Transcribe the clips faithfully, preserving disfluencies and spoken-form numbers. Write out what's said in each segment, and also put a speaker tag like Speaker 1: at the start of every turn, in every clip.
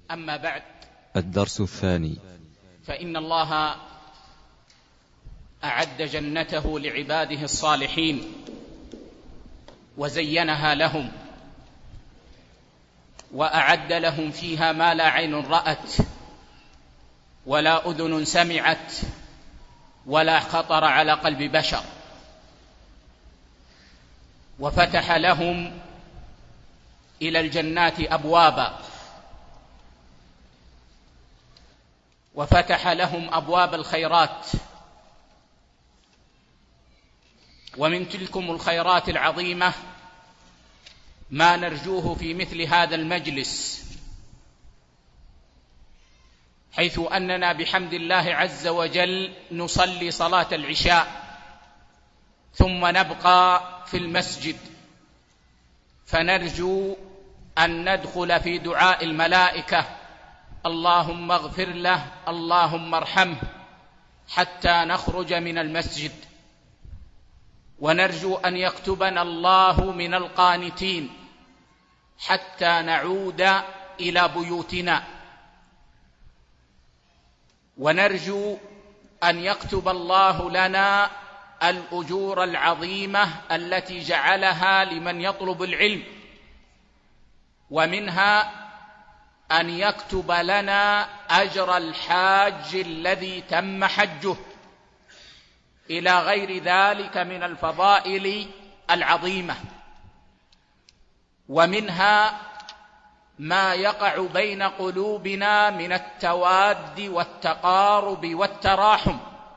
Speaker 1: أما بعد،
Speaker 2: الدرس الثاني.
Speaker 1: فإن الله أعد جنته لعباده الصالحين وزينها لهم، وأعد لهم فيها ما لا عين رأت ولا أذن سمعت ولا خطر على قلب بشر، وفتح لهم إلى الجنات أبوابا، وفتح لهم أبواب الخيرات. ومن تلكم الخيرات العظيمة ما نرجوه في مثل هذا المجلس، حيث أننا بحمد الله عز وجل نصلي صلاة العشاء ثم نبقى في المسجد، فنرجو أن ندخل في دعاء الملائكة: اللهم اغفر له، اللهم ارحمه، حتى نخرج من المسجد. ونرجو أن يكتبنا الله من القانتين حتى نعود إلى بيوتنا. ونرجو أن يكتب الله لنا الأجور العظيمة التي جعلها لمن يطلب العلم، ومنها أن يكتب لنا أجر الحاج الذي تم حجه، إلى غير ذلك من الفضائل العظيمة. ومنها ما يقع بين قلوبنا من التواد والتقارب والتراحم،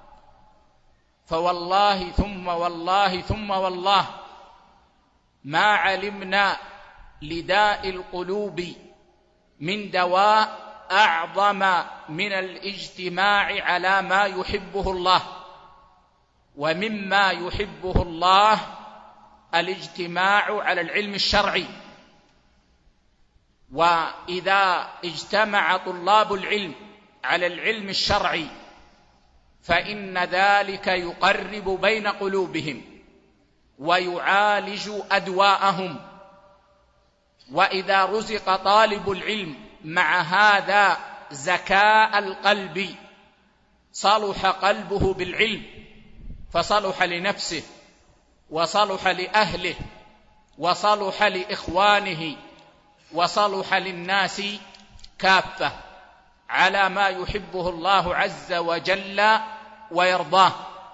Speaker 1: فوالله ثم والله ثم والله ما علمنا لداء القلوب من دواء أعظم من الاجتماع على ما يحبه الله. ومما يحبه الله الاجتماع على العلم الشرعي، وإذا اجتمع طلاب العلم على العلم الشرعي فإن ذلك يقرب بين قلوبهم ويعالج أدواءهم. وإذا رزق طالب العلم مع هذا زكاء القلب صلح قلبه بالعلم، فصلح لنفسه وصلح لأهله وصلح لإخوانه وصلح للناس كافة على ما يحبه الله عز وجل ويرضاه.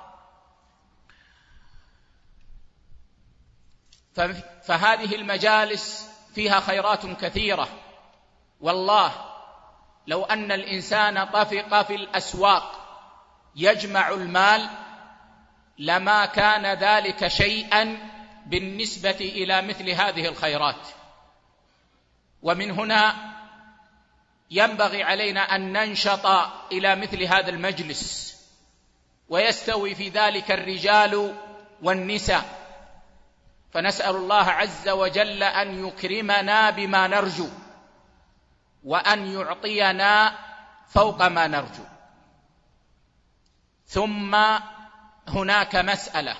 Speaker 1: فهذه المجالس فيها خيرات كثيرة، والله لو أن الإنسان طفق في الأسواق يجمع المال لما كان ذلك شيئا بالنسبة إلى مثل هذه الخيرات. ومن هنا ينبغي علينا أن ننشط إلى مثل هذا المجلس، ويستوي في ذلك الرجال والنساء، فنسأل الله عز وجل أن يكرمنا بما نرجو وأن يعطينا فوق ما نرجو. ثم هناك مسألة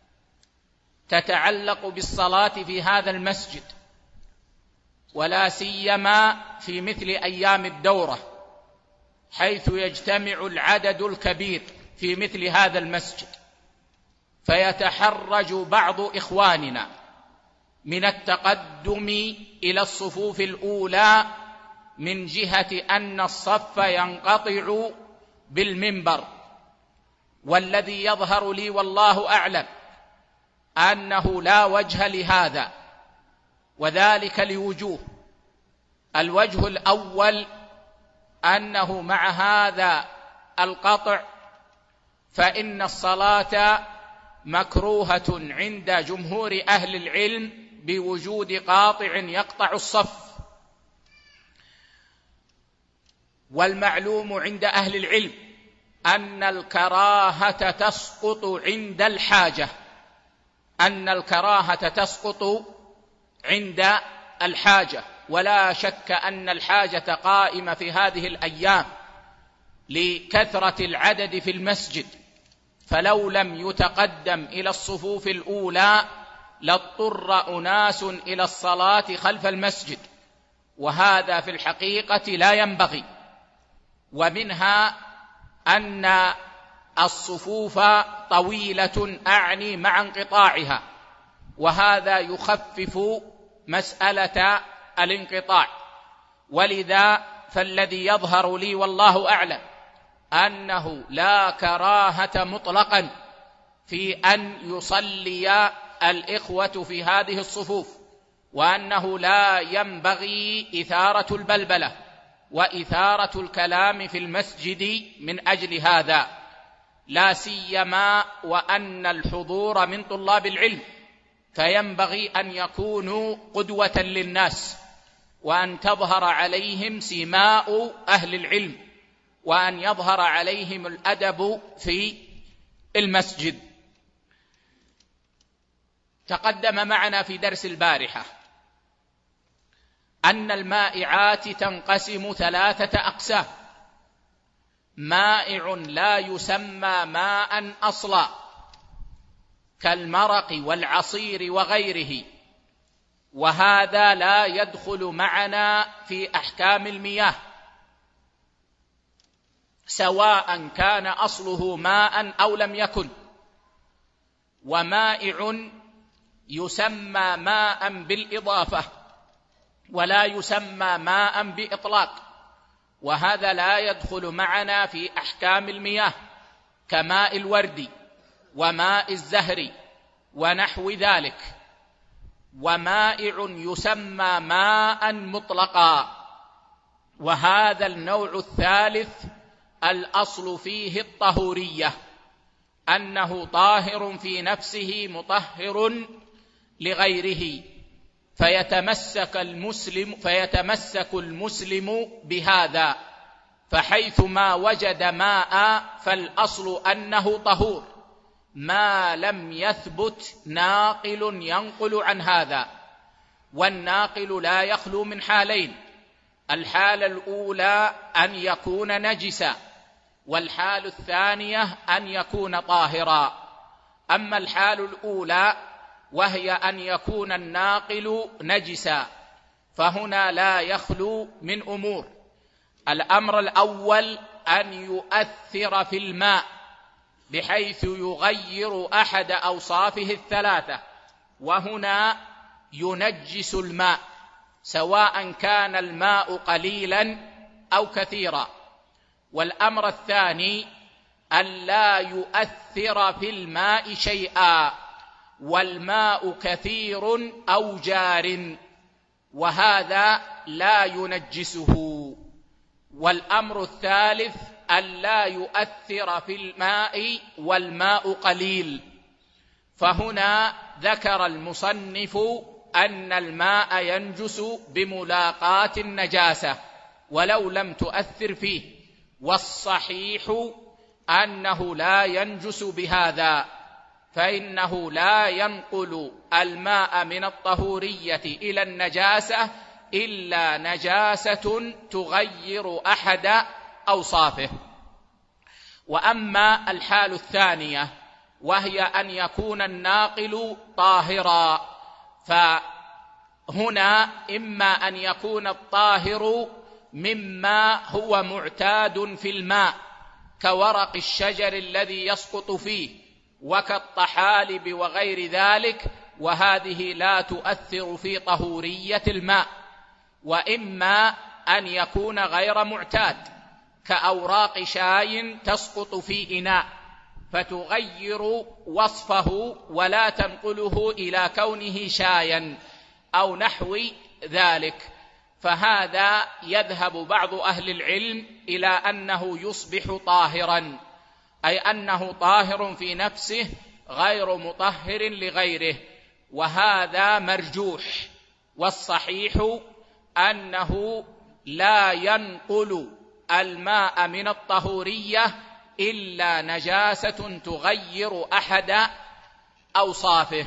Speaker 1: تتعلق بالصلاة في هذا المسجد، ولا سيما في مثل أيام الدورة، حيث يجتمع العدد الكبير في مثل هذا المسجد، فيتحرج بعض إخواننا من التقدم إلى الصفوف الأولى من جهة أن الصف ينقطع بالمنبر. والذي يظهر لي والله أعلم أنه لا وجه لهذا، وذلك لوجوه. الوجه الأول أنه مع هذا القطع فإن الصلاة مكروهة عند جمهور أهل العلم بوجود قاطع يقطع الصف. والمعلوم عند أهل العلم أن الكراهة تسقط عند الحاجة، أن الكراهة تسقط عند الحاجة. ولا شك أن الحاجة قائمة في هذه الأيام لكثرة العدد في المسجد، فلو لم يتقدم إلى الصفوف الأولى لاضطر أناس إلى الصلاة خلف المسجد، وهذا في الحقيقة لا ينبغي. ومنها أن الصفوف طويلة أعني مع انقطاعها، وهذا يخفف مسألة الانقطاع. ولذا فالذي يظهر لي والله أعلم أنه لا كراهة مطلقا في أن يصلي الإخوة في هذه الصفوف، وأنه لا ينبغي إثارة البلبلة وإثارة الكلام في المسجد من أجل هذا، لا سيما وأن الحضور من طلاب العلم، فينبغي أن يكونوا قدوة للناس، وأن تظهر عليهم سماء أهل العلم، وأن يظهر عليهم الأدب في المسجد. تقدم معنا في درس البارحة أن المائعات تنقسم ثلاثة أقسام: مائع لا يسمى ماء أصلا كالمرق والعصير وغيره، وهذا لا يدخل معنا في أحكام المياه، سواء كان أصله ماء أو لم يكن. ومائع يسمى ماء بالإضافة ولا يسمى ماء بإطلاق، وهذا لا يدخل معنا في أحكام المياه، كماء الورد وماء الزهر ونحو ذلك. ومائع يسمى ماء مطلقا، وهذا النوع الثالث الأصل فيه الطهورية، أنه طاهر في نفسه مطهر لغيره، فيتمسك المسلم فيتمسك المسلم بهذا، فحيثما وجد ماء فالأصل أنه طهور، ما لم يثبت ناقل ينقل عن هذا. والناقل لا يخلو من حالين: الحالة الأولى أن يكون نجسا، والحال الثانية أن يكون طاهرا. أما الحال الأولى وهي أن يكون الناقل نجسا، فهنا لا يخلو من أمور: الأمر الأول أن يؤثر في الماء بحيث يغير أحد أوصافه الثلاثة، وهنا ينجس الماء، سواء كان الماء قليلا أو كثيرا. والأمر الثاني أن لا يؤثر في الماء شيئا، والماء كثير أو جار، وهذا لا ينجسه. والأمر الثالث أن لا يؤثر في الماء والماء قليل، فهنا ذكر المصنف أن الماء ينجس بملاقاة النجاسة ولو لم تؤثر فيه، والصحيح أنه لا ينجس بهذا، فإنه لا ينقل الماء من الطهورية إلى النجاسة إلا نجاسة تغير أحد أوصافه. وأما الحال الثانية وهي أن يكون الناقل طاهرا، فهنا إما أن يكون الطاهر مما هو معتاد في الماء كورق الشجر الذي يسقط فيه وكالطحالب وغير ذلك، وهذه لا تؤثر في طهورية الماء، وإما أن يكون غير معتاد كأوراق شاي تسقط في إناء فتغير وصفه ولا تنقله إلى كونه شايا أو نحو ذلك، فهذا يذهب بعض أهل العلم إلى أنه يصبح طاهرا، أي أنه طاهر في نفسه غير مطهر لغيره، وهذا مرجوح. والصحيح أنه لا ينقل الماء من الطهورية إلا نجاسة تغير أحد أوصافه.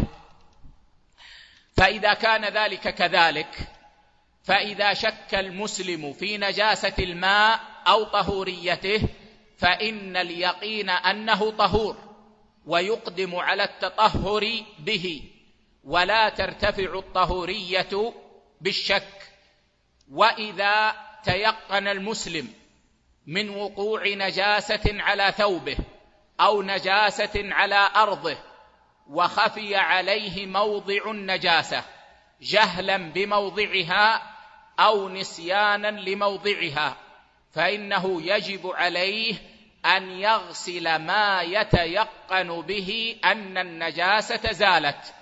Speaker 1: فإذا كان ذلك كذلك، فإذا شك المسلم في نجاسة الماء أو طهوريته فإن اليقين أنه طهور، ويقدم على التطهر به، ولا ترتفع الطهورية بالشك. وإذا تيقن المسلم من وقوع نجاسة على ثوبه أو نجاسة على أرضه وخفي عليه موضع النجاسة جهلا بموضعها أو نسيانا لموضعها، فإنه يجب عليه أن يغسل ما يتيقن به أن النجاسة زالت.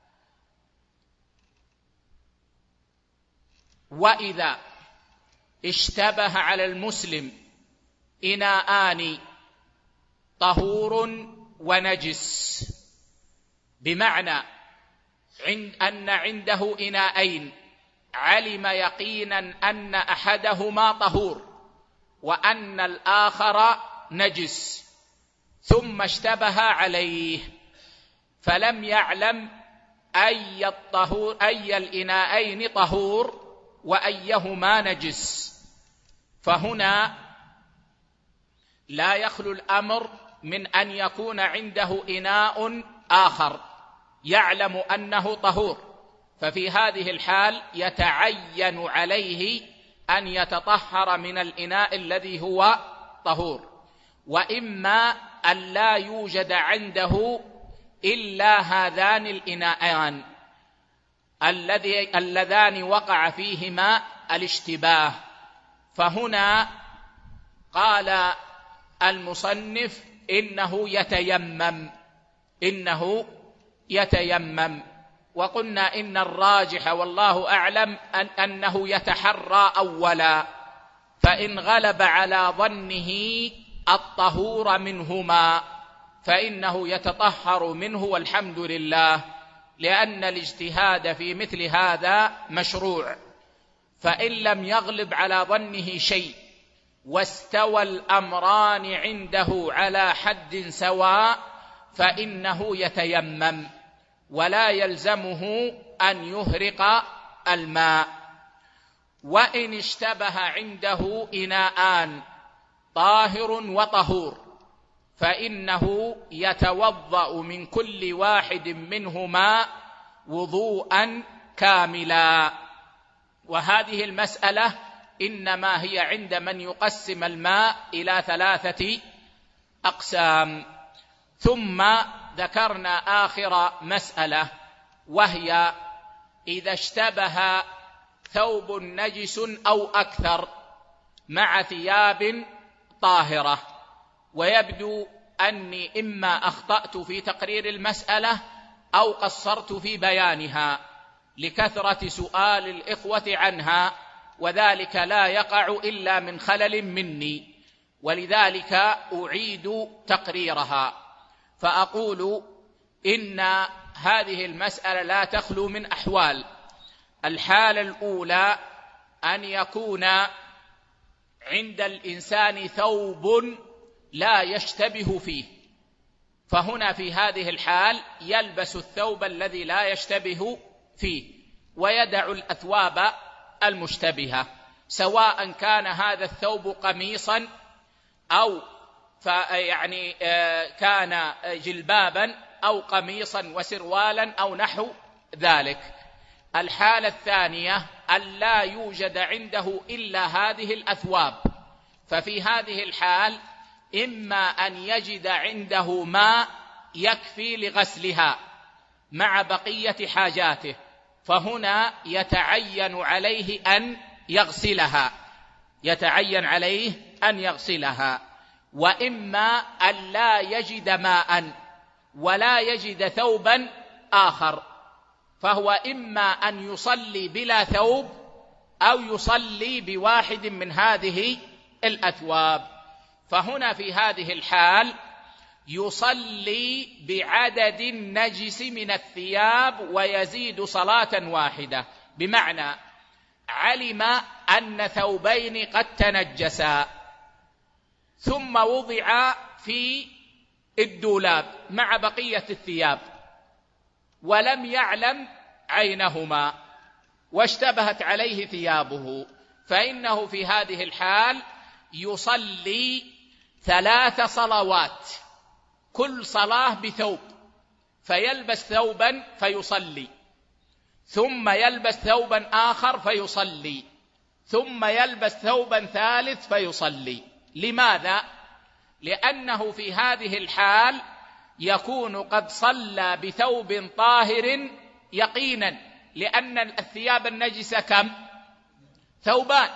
Speaker 1: وإذا اشتبه على المسلم إناءان طهور ونجس، بمعنى أن عنده إناءين علم يقينا أن أحدهما طهور وأن الآخر نجس، ثم اشتبه عليه فلم يعلم أي الطهور أي الإناءين طهور وأيهما نجس، فهنا لا يخلو الأمر من أن يكون عنده إناء آخر يعلم أنه طهور، ففي هذه الحال يتعين عليه أن يتطهر من الإناء الذي هو طهور، وإما أن لا يوجد عنده إلا هذان الإناءان اللذان وقع فيهما الاشتباه. فهنا قال المصنف إنه يتيمم إنه يتيمم وقلنا إن الراجح والله أعلم أن أنه يتحرى أولا، فإن غلب على ظنه الطهور منهما فإنه يتطهر منه والحمد لله، لأن الاجتهاد في مثل هذا مشروع. فإن لم يغلب على ظنه شيء واستوى الأمران عنده على حد سواء فإنه يتيمم ولا يلزمه أن يهرق الماء. وإن اشتبه عنده إناءان طاهر وطهور فإنه يتوضأ من كل واحد منهما وضوءا كاملا. وهذه المسألة إنما هي عند من يقسم الماء إلى ثلاثة أقسام. ثم ذكرنا آخر مسألة، وهي إذا اشتبه ثوب نجس أو أكثر مع ثياب طاهرة، ويبدو أني إما أخطأت في تقرير المسألة أو قصرت في بيانها لكثرة سؤال الإخوة عنها، وذلك لا يقع إلا من خلل مني، ولذلك أعيد تقريرها. فأقول إن هذه المسألة لا تخلو من أحوال. الحالة الأولى أن يكون عند الإنسان ثوب لا يشتبه فيه، فهنا في هذه الحال يلبس الثوب الذي لا يشتبه فيه ويدع الأثواب المشتبهة، سواء كان هذا الثوب قميصا أو يعني كان جلبابا أو قميصا وسروالا أو نحو ذلك. الحالة الثانية أن لا يوجد عنده إلا هذه الأثواب، ففي هذه الحال إما أن يجد عنده ماء يكفي لغسلها مع بقية حاجاته، فهنا يتعين عليه أن يغسلها يتعين عليه أن يغسلها وإما أن لا يجد ماء ولا يجد ثوبا آخر، فهو إما أن يصلي بلا ثوب أو يصلي بواحد من هذه الأثواب. فهنا في هذه الحال يصلي بعدد النجس من الثياب ويزيد صلاة واحدة، بمعنى علم أن ثوبين قد تنجسا ثم وضعا في الدولاب مع بقية الثياب ولم يعلم عينهما واشتبهت عليه ثيابه، فإنه في هذه الحال يصلي ثلاث صلوات، كل صلاة بثوب، فيلبس ثوبا فيصلي ثم يلبس ثوبا آخر فيصلي ثم يلبس ثوبا ثالث فيصلي. لماذا؟ لأنه في هذه الحال يكون قد صلى بثوب طاهر يقينا، لأن الثياب النجسة كم؟ ثوبان،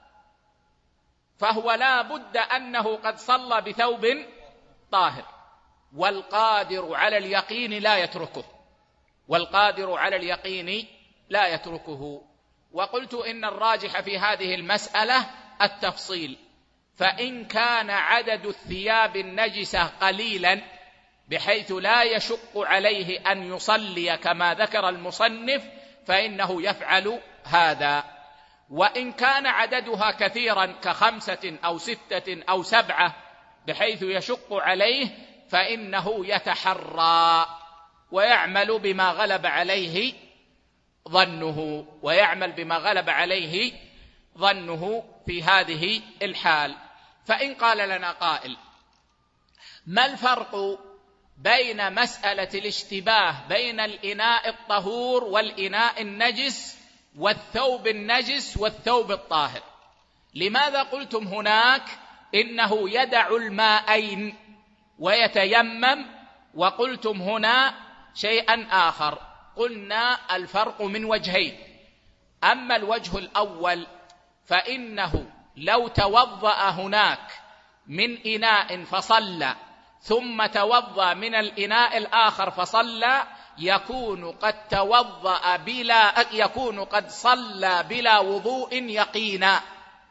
Speaker 1: فهو لا بد أنه قد صلى بثوب طاهر. والقادر على اليقين لا يتركه، والقادر على اليقين لا يتركه. وقلت إن الراجح في هذه المسألة التفصيل، فإن كان عدد الثياب النجسة قليلا بحيث لا يشق عليه أن يصلي كما ذكر المصنف فإنه يفعل هذا. وإن كان عددها كثيرا كخمسة أو ستة أو سبعة بحيث يشق عليه فإنه يتحرى ويعمل بما غلب عليه ظنه ويعمل بما غلب عليه ظنه في هذه الحال. فإن قال لنا قائل: ما الفرق بين مسألة الاشتباه بين الإناء الطهور والإناء النجس والثوب النجس والثوب الطاهر؟ لماذا قلتم هناك إنه يدع الماءين ويتيمم، وقلتم هنا شيئا آخر؟ قلنا الفرق من وجهين. أما الوجه الأول فإنه لو توضأ هناك من إناء فصلى ثم توضأ من الإناء الآخر فصلى يكون قد توضأ بلا يكون قد صلى بلا وضوء يقينا،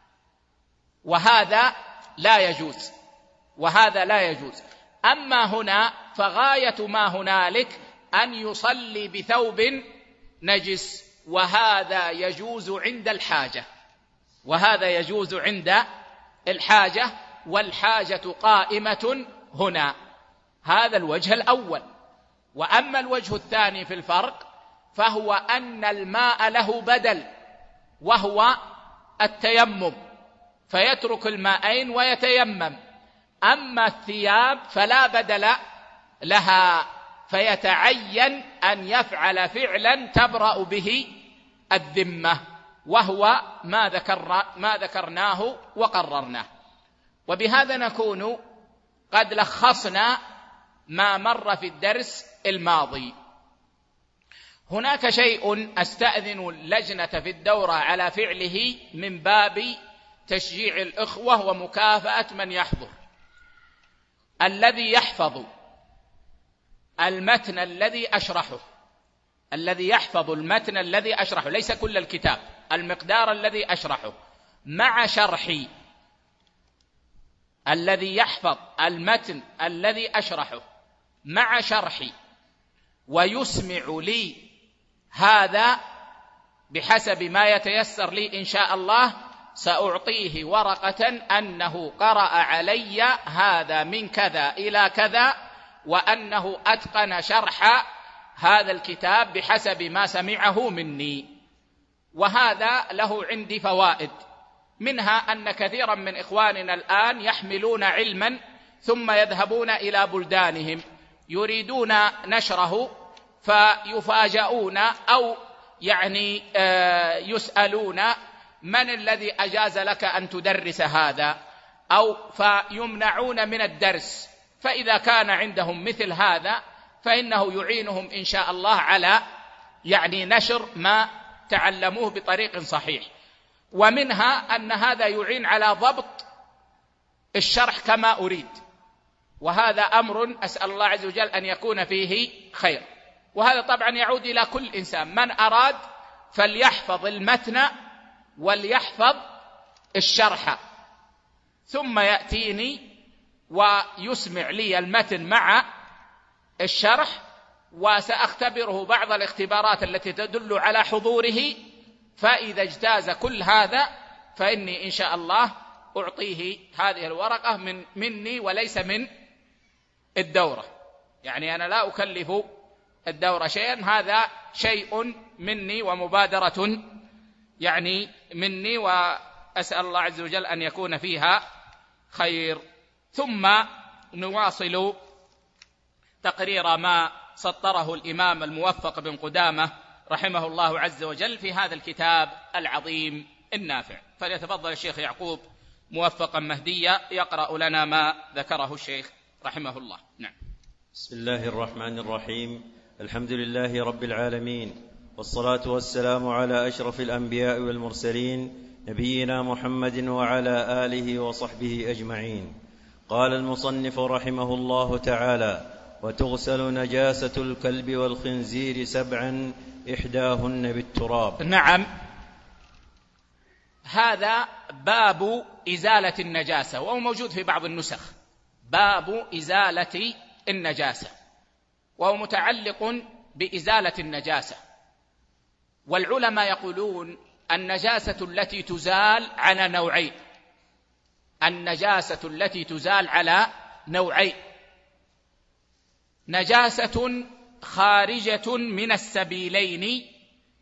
Speaker 1: وهذا لا يجوز، وهذا لا يجوز. أما هنا فغاية ما هنالك أن يصلي بثوب نجس، وهذا يجوز عند الحاجة، وهذا يجوز عند الحاجة، والحاجة قائمة هنا. هذا الوجه الأول. وأما الوجه الثاني في الفرق فهو أن الماء له بدل وهو التيمم، فيترك الماءين ويتيمم. أما الثياب فلا بدل لها، فيتعين أن يفعل فعلا تبرأ به الذمة، وهو ما ذكر ما ذكرناه وقررناه. وبهذا نكون قد لخصنا ما مر في الدرس الماضي. هناك شيء أستأذن اللجنة في الدورة على فعله من باب تشجيع الإخوة ومكافأة من يحضر. الذي يحفظ المتن الذي أشرحه الذي يحفظ المتن الذي أشرحه ليس كل الكتاب، المقدار الذي أشرحه مع شرحي، الذي يحفظ المتن الذي أشرحه مع شرحي ويسمع لي هذا بحسب ما يتيسر لي إن شاء الله، سأعطيه ورقة أنه قرأ علي هذا من كذا إلى كذا، وأنه أتقن شرح هذا الكتاب بحسب ما سمعه مني. وهذا له عندي فوائد، منها أن كثيرا من إخواننا الآن يحملون علما ثم يذهبون إلى بلدانهم يريدون نشره فيفاجؤون أو يعني يسألون: من الذي أجاز لك أن تدرس هذا؟ أو فيمنعون من الدرس. فإذا كان عندهم مثل هذا فإنه يعينهم إن شاء الله على يعني نشر ما تعلموه بطريق صحيح. ومنها أن هذا يعين على ضبط الشرح كما أريد، وهذا أمر أسأل الله عز وجل أن يكون فيه خير. وهذا طبعا يعود إلى كل إنسان، من أراد فليحفظ المتن وليحفظ الشرح، ثم يأتيني ويسمع لي المتن مع الشرح، وسأختبره بعض الاختبارات التي تدل على حضوره، فإذا اجتاز كل هذا فإني إن شاء الله أعطيه هذه الورقة من مني وليس من الدورة. يعني أنا لا أكلف الدورة شيئا، هذا شيء مني ومبادرة يعني مني، وأسأل الله عز وجل أن يكون فيها خير. ثم نواصل تقرير ما سطره الإمام الموفق بن قدامة رحمه الله عز وجل في هذا الكتاب العظيم النافع. فليتفضل الشيخ يعقوب موفقا مهديا يقرأ لنا ما ذكره الشيخ رحمه الله. نعم.
Speaker 3: بسم الله الرحمن الرحيم. الحمد لله رب العالمين، والصلاة والسلام على أشرف الأنبياء والمرسلين نبينا محمد وعلى آله وصحبه أجمعين. قال المصنف رحمه الله تعالى: وتغسل نجاسة الكلب والخنزير سبعا إحداهن بالتراب.
Speaker 1: نعم، هذا باب إزالة النجاسة، وهو موجود في بعض النسخ، باب إزالة النجاسة، وهو متعلق بإزالة النجاسة. والعلماء يقولون النجاسة التي تزال على نوعين، النجاسة التي تزال على نوعين: نجاسة خارجة من السبيلين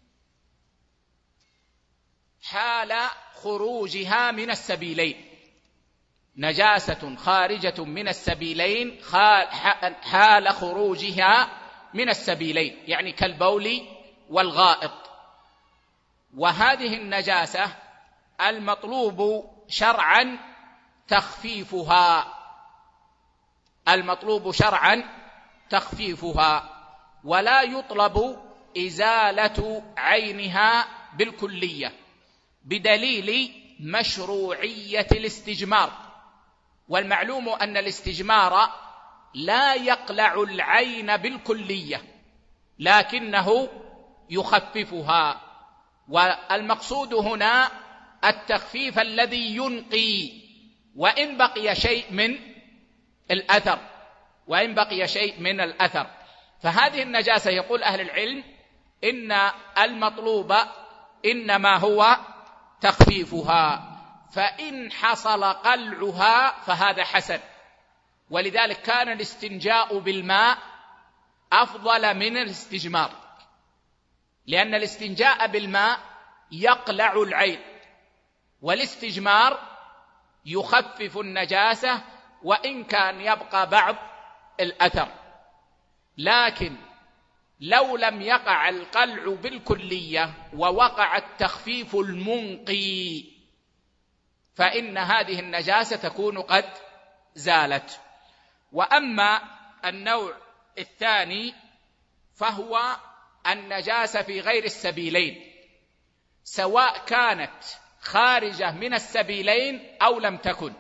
Speaker 1: حال خروجها من السبيلين، نجاسة خارجة من السبيلين حال خروجها من السبيلين، يعني كالبول والغائط. وهذه النجاسة المطلوب شرعا تخفيفها، المطلوب شرعا تخفيفها، ولا يطلب إزالة عينها بالكلية، بدليل مشروعية الاستجمار. والمعلوم أن الاستجمار لا يقلع العين بالكلية، لكنه يخففها. والمقصود هنا التخفيف الذي ينقي، وإن بقي شيء من الأثر، وإن بقي شيء من الأثر. فهذه النجاسة يقول أهل العلم إن المطلوب إنما هو تخفيفها، فإن حصل قلعها فهذا حسن. ولذلك كان الاستنجاء بالماء أفضل من الاستجمار، لأن الاستنجاء بالماء يقلع العين، والاستجمار يخفف النجاسة وإن كان يبقى بعض الأثر. لكن لو لم يقع القلع بالكلية ووقع التخفيف المنقي فإن هذه النجاسة تكون قد زالت. وأما النوع الثاني فهو النجاسة في غير السبيلين، سواء كانت خارجة من السبيلين أو لم تكن.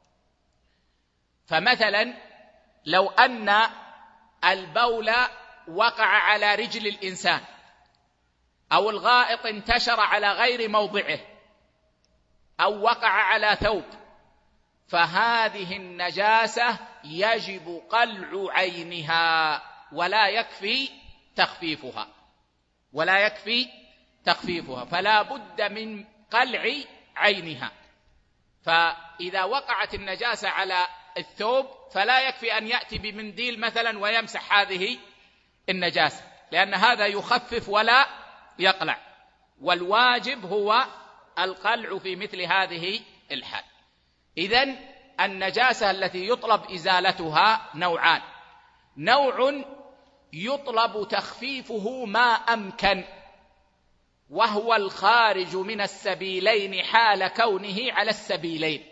Speaker 1: فمثلا لو أن البول وقع على رجل الإنسان، أو الغائط انتشر على غير موضعه، أو وقع على ثوب، فهذه النجاسة يجب قلع عينها ولا يكفي تخفيفها، ولا يكفي تخفيفها، فلا بد من قلع عينها. فإذا وقعت النجاسة على الثوب فلا يكفي أن يأتي بمنديل مثلا ويمسح هذه النجاسة، لأن هذا يخفف ولا يقلع، والواجب هو القلع في مثل هذه الحال. إذن النجاسة التي يطلب إزالتها نوعان: نوع يطلب تخفيفه ما أمكن، وهو الخارج من السبيلين حال كونه على السبيلين،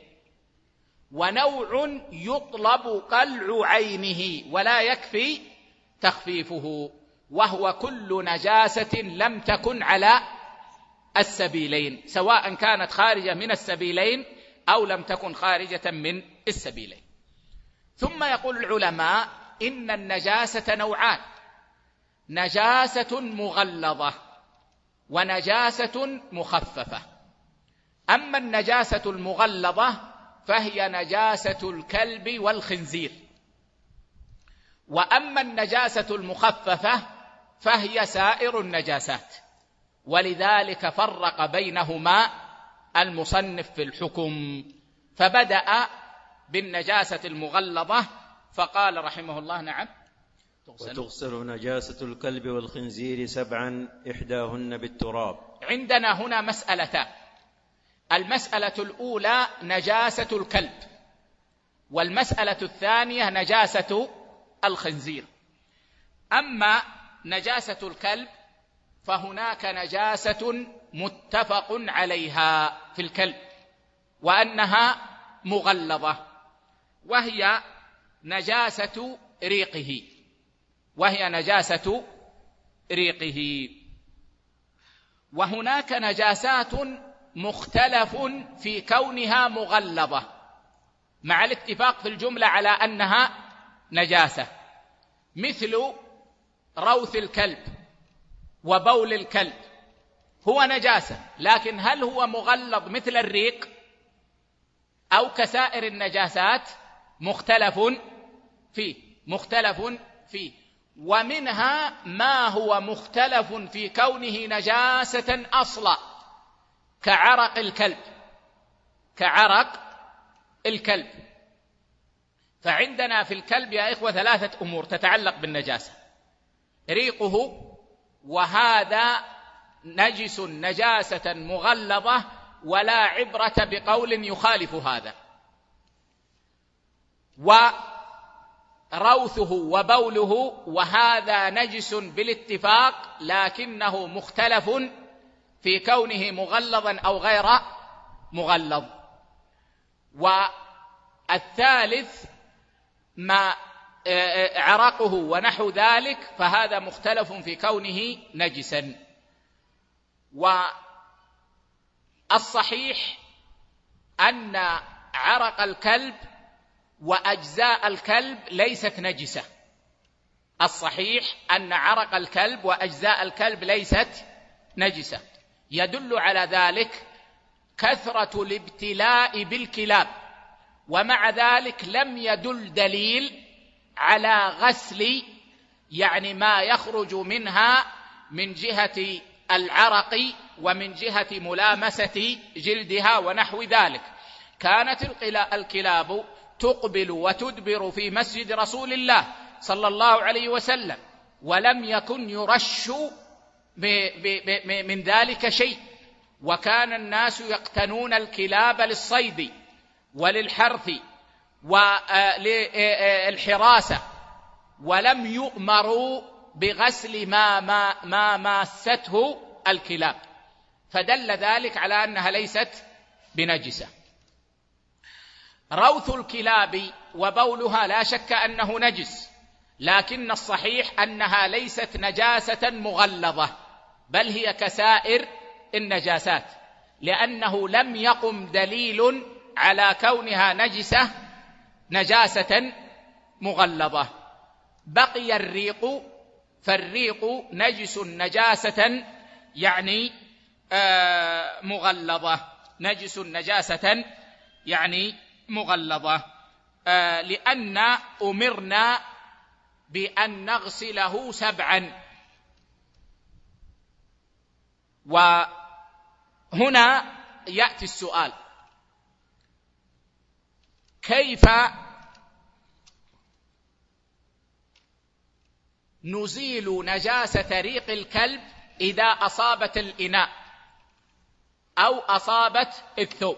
Speaker 1: ونوع يطلب قلع عينه ولا يكفي تخفيفه، وهو كل نجاسة لم تكن على السبيلين، سواء كانت خارجة من السبيلين أو لم تكن خارجة من السبيلين. ثم يقول العلماء إن النجاسة نوعان: نجاسة مغلظة ونجاسة مخففة. أما النجاسة المغلظة فهي نجاسة الكلب والخنزير، وأما النجاسة المخففة فهي سائر النجاسات، ولذلك فرق بينهما المصنف في الحكم، فبدأ بالنجاسة المغلظة فقال رحمه الله: نعم،
Speaker 3: تغسل, وتغسل نجاسة الكلب والخنزير سبعا إحداهن بالتراب.
Speaker 1: عندنا هنا مسألتان: المسألة الأولى نجاسة الكلب، والمسألة الثانية نجاسة الخنزير. أما نجاسة الكلب فهناك نجاسة متفق عليها في الكلب، وأنها مغلظة، وهي نجاسة ريقه وهي نجاسة ريقه. وهناك نجاسات مختلف في كونها مغلظة، مع الاتفاق في الجملة على أنها نجاسة، مثل روث الكلب وبول الكلب، هو نجاسة، لكن هل هو مغلظ مثل الريق أو كسائر النجاسات؟ مختلف فيه مختلف فيه ومنها ما هو مختلف في كونه نجاسة أصلا، كعرق الكلب كعرق الكلب فعندنا في الكلب يا إخوة ثلاثة أمور تتعلق بالنجاسة: ريقه، وهذا نجس نجاسة مغلظة ولا عبرة بقول يخالف هذا، وروثه وبوله، وهذا نجس بالاتفاق لكنه مختلف في كونه مغلظا أو غير مغلظ. والثالث ما عرقه ونحو ذلك، فهذا مختلف في كونه نجسا. والصحيح أن عرق الكلب وأجزاء الكلب ليست نجسة الصحيح أن عرق الكلب وأجزاء الكلب ليست نجسة. يدل على ذلك كثرة الابتلاء بالكلاب، ومع ذلك لم يدل دليل على غسل يعني ما يخرج منها من جهة العرق ومن جهة ملامسة جلدها ونحو ذلك. كانت الكلاب تقبل وتدبر في مسجد رسول الله صلى الله عليه وسلم، ولم يكن يرش من ذلك شيء، وكان الناس يقتنون الكلاب للصيد وللحرث وللحراسة، ولم يؤمروا بغسل ما ما ما ماسته الكلاب، فدل ذلك على أنها ليست بنجسة. روث الكلاب وبولها لا شك أنه نجس، لكن الصحيح أنها ليست نجاسة مغلظة، بل هي كسائر النجاسات، لأنه لم يقم دليل على كونها نجسة نجاسة مغلظة. بقي الريق، فالريق نجس نجاسة يعني آه مغلظة نجس نجاسة يعني مغلظة آه لأن أمرنا بأن نغسله سبعا. وهنا يأتي السؤال: كيف نزيل نجاسة ريق الكلب إذا أصابت الإناء أو أصابت الثوب؟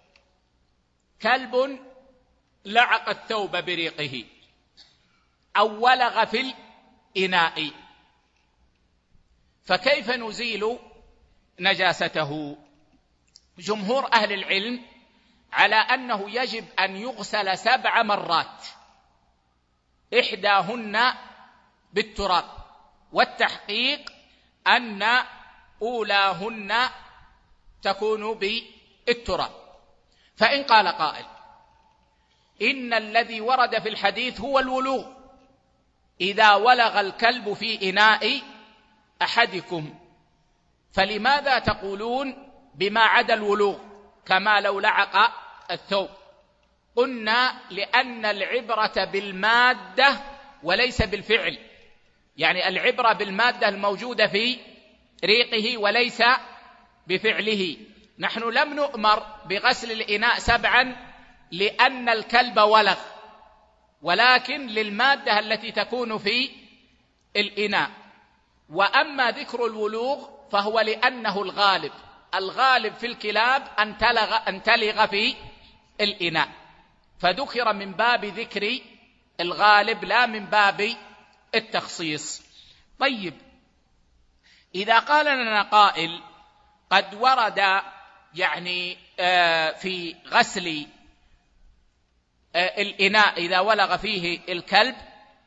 Speaker 1: كلب لعق الثوب بريقه أو ولغ في الإناء، فكيف نزيل نجاسته؟ جمهور أهل العلم على أنه يجب أن يغسل سبع مرات، إحداهن بالتراب، والتحقيق أن أولاهن تكون بالتراب. فإن قال قائل إن الذي ورد في الحديث هو الولوغ، إذا ولغ الكلب في إناء أحدكم، فلماذا تقولون بما عدا الولوغ كما لو لعق الثوب؟ قلنا لأن العبرة بالمادة وليس بالفعل، يعني العبرة بالمادة الموجودة في ريقه وليس بفعله. نحن لم نؤمر بغسل الإناء سبعا لأن الكلب ولغ، ولكن للمادة التي تكون في الإناء. وأما ذكر الولوغ فهو لأنه الغالب الغالب في الكلاب أن تلغ, أن تلغ في الإناء، فذكر من باب ذكر الغالب لا من باب التخصيص. طيب، إذا قال لنا قائل قد ورد يعني في غسل الإناء إذا ولغ فيه الكلب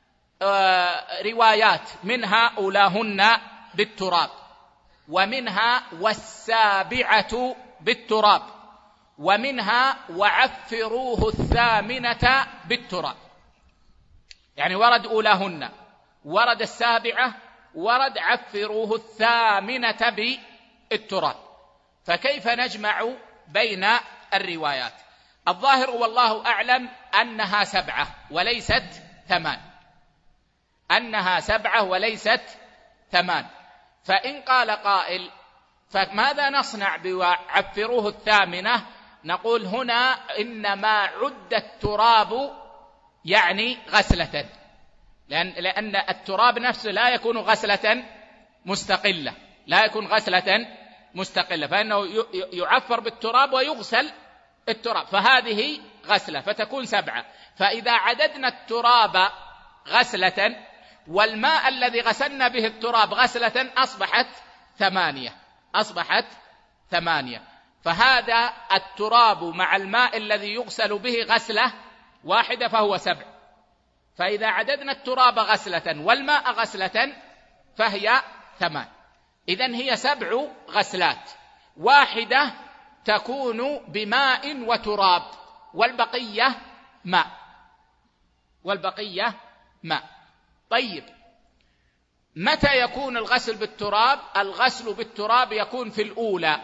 Speaker 1: روايات، منها أولاهن بالتراب، ومنها والسابعة بالتراب، ومنها وعفروه الثامنة بالتراب. يعني ورد أولاهن، ورد السابعة، ورد عفروه الثامنة بالتراب. فكيف نجمع بين الروايات؟ الظاهر والله أعلم أنها سبعة وليست ثمان، أنها سبعة وليست ثمان. فإن قال قائل فماذا نصنع بعفروه الثامنة؟ نقول هنا إنما عد التراب يعني غسلة، لأن, لأن التراب نفسه لا يكون غسلة مستقلة، لا يكون غسلة مستقلة، فإنه يعفر بالتراب ويغسل التراب، فهذه غسلة فتكون سبعة. فإذا عددنا التراب غسلة والماء الذي غسلنا به التراب غسلة أصبحت ثمانية، أصبحت ثمانية. فهذا التراب مع الماء الذي يغسل به غسلة واحدة فهو سبع. فإذا عددنا التراب غسلة والماء غسلة فهي ثمان. إذن هي سبع غسلات، واحدة تكون بماء وتراب والبقية ماء، والبقية ماء. طيب، متى يكون الغسل بالتراب؟ الغسل بالتراب يكون في الأولى،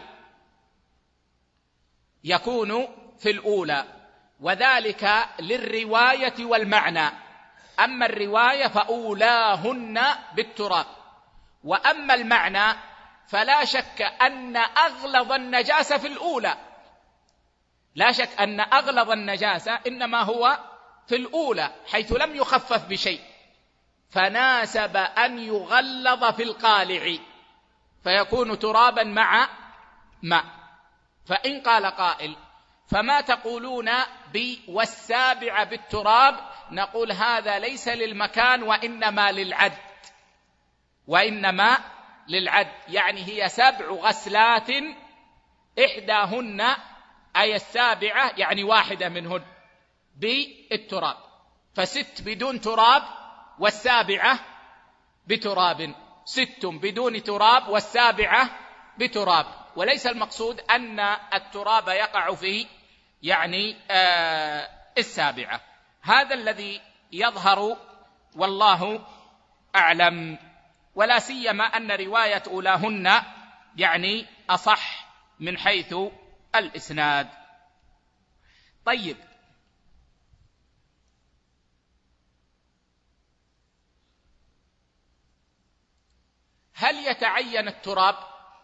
Speaker 1: يكون في الأولى، وذلك للرواية والمعنى. أما الرواية فأولاهن بالتراب، وأما المعنى فلا شك أن أغلظ النجاسة في الأولى، لا شك أن أغلظ النجاسة إنما هو في الأولى حيث لم يخفف بشيء، فناسب أن يغلظ في القالع فيكون ترابا مع ماء. فإن قال قائل فما تقولون والسابع بالتراب؟ نقول هذا ليس للمكان وإنما للعد، وإنما للعد، يعني هي سبع غسلات إحداهن أي السابعة يعني واحدة منهن بالتراب، فست بدون تراب والسابعة بتراب، ست بدون تراب والسابعة بتراب. وليس المقصود أن التراب يقع في يعني آه السابعة. هذا الذي يظهر والله أعلم، ولا سيما أن رواية أولاهن يعني أصح من حيث الإسناد. طيب، هل يتعين التراب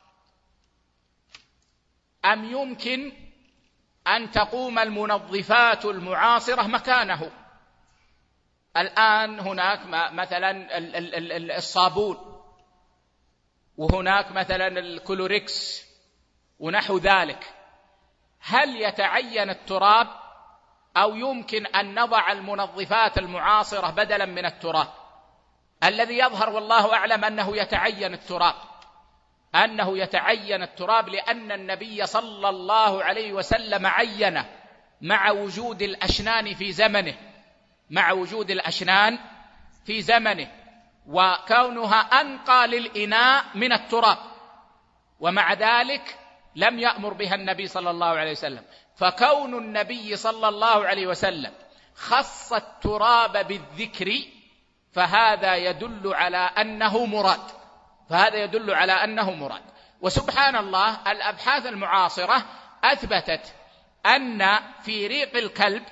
Speaker 1: أم يمكن أن تقوم المنظفات المعاصرة مكانه؟ الآن هناك مثلا الصابون، وهناك مثلا الكلوريكس ونحو ذلك. هل يتعين التراب أو يمكن أن نضع المنظفات المعاصرة بدلا من التراب؟ الذي يظهر والله أعلم أنه يتعين التراب، أنه يتعين التراب، لأن النبي صلى الله عليه وسلم عينه مع وجود الأشنان في زمنه، مع وجود الأشنان في زمنه، وكونها أنقى للإناء من التراب، ومع ذلك لم يأمر بها النبي صلى الله عليه وسلم. فكون النبي صلى الله عليه وسلم خص التراب بالذكر فهذا يدل على أنه مراد، فهذا يدل على أنه مراد. وسبحان الله، الأبحاث المعاصرة أثبتت أن في ريق الكلب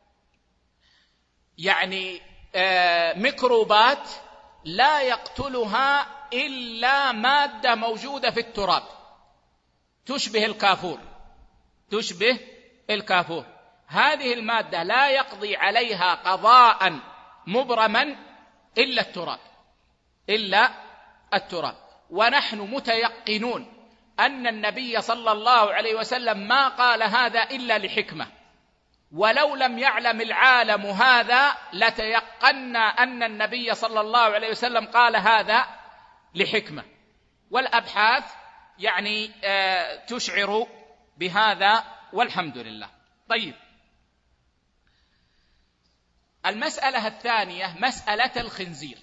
Speaker 1: يعني ميكروبات لا يقتلها إلا مادة موجودة في التراب تشبه الكافور، تشبه الكافور. هذه المادة لا يقضي عليها قضاء مبرما إلا التراب، إلا التراب. ونحن متيقنون أن النبي صلى الله عليه وسلم ما قال هذا إلا لحكمة، ولو لم يعلم العالم هذا لتيقنا أن النبي صلى الله عليه وسلم قال هذا لحكمة. والأبحاث يعني تشعر بهذا والحمد لله. طيب، المسألة الثانية مسألة الخنزير.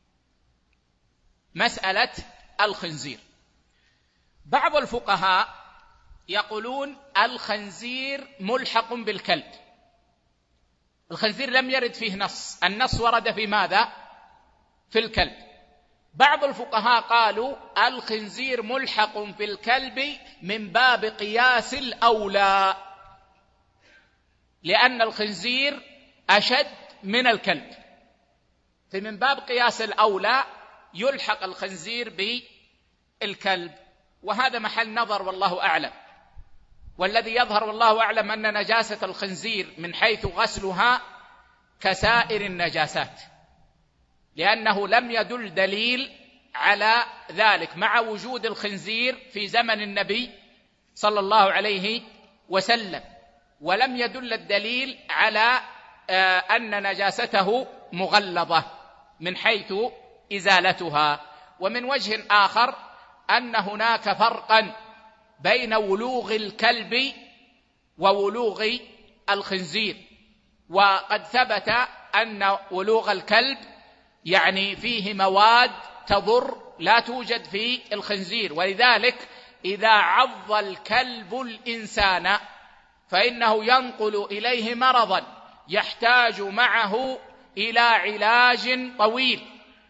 Speaker 1: مسألة الخنزير، بعض الفقهاء يقولون الخنزير ملحق بالكلب. الخنزير لم يرد فيه نص، النص ورد في ماذا؟ في الكلب. بعض الفقهاء قالوا الخنزير ملحق بالكلب من باب قياس الأولى، لأن الخنزير أشد من الكلب، فمن باب قياس الأولى يلحق الخنزير بالكلب، وهذا محل نظر والله أعلم. والذي يظهر والله أعلم أن نجاسة الخنزير من حيث غسلها كسائر النجاسات، لأنه لم يدل دليل على ذلك مع وجود الخنزير في زمن النبي صلى الله عليه وسلم، ولم يدل الدليل على أن نجاسته مغلظة من حيث إزالتها. ومن وجه آخر أن هناك فرقا بين ولوغ الكلب وولوغ الخنزير، وقد ثبت أن ولوغ الكلب يعني فيه مواد تضر لا توجد في الخنزير، ولذلك إذا عض الكلب الإنسان فإنه ينقل إليه مرضا يحتاج معه إلى علاج طويل،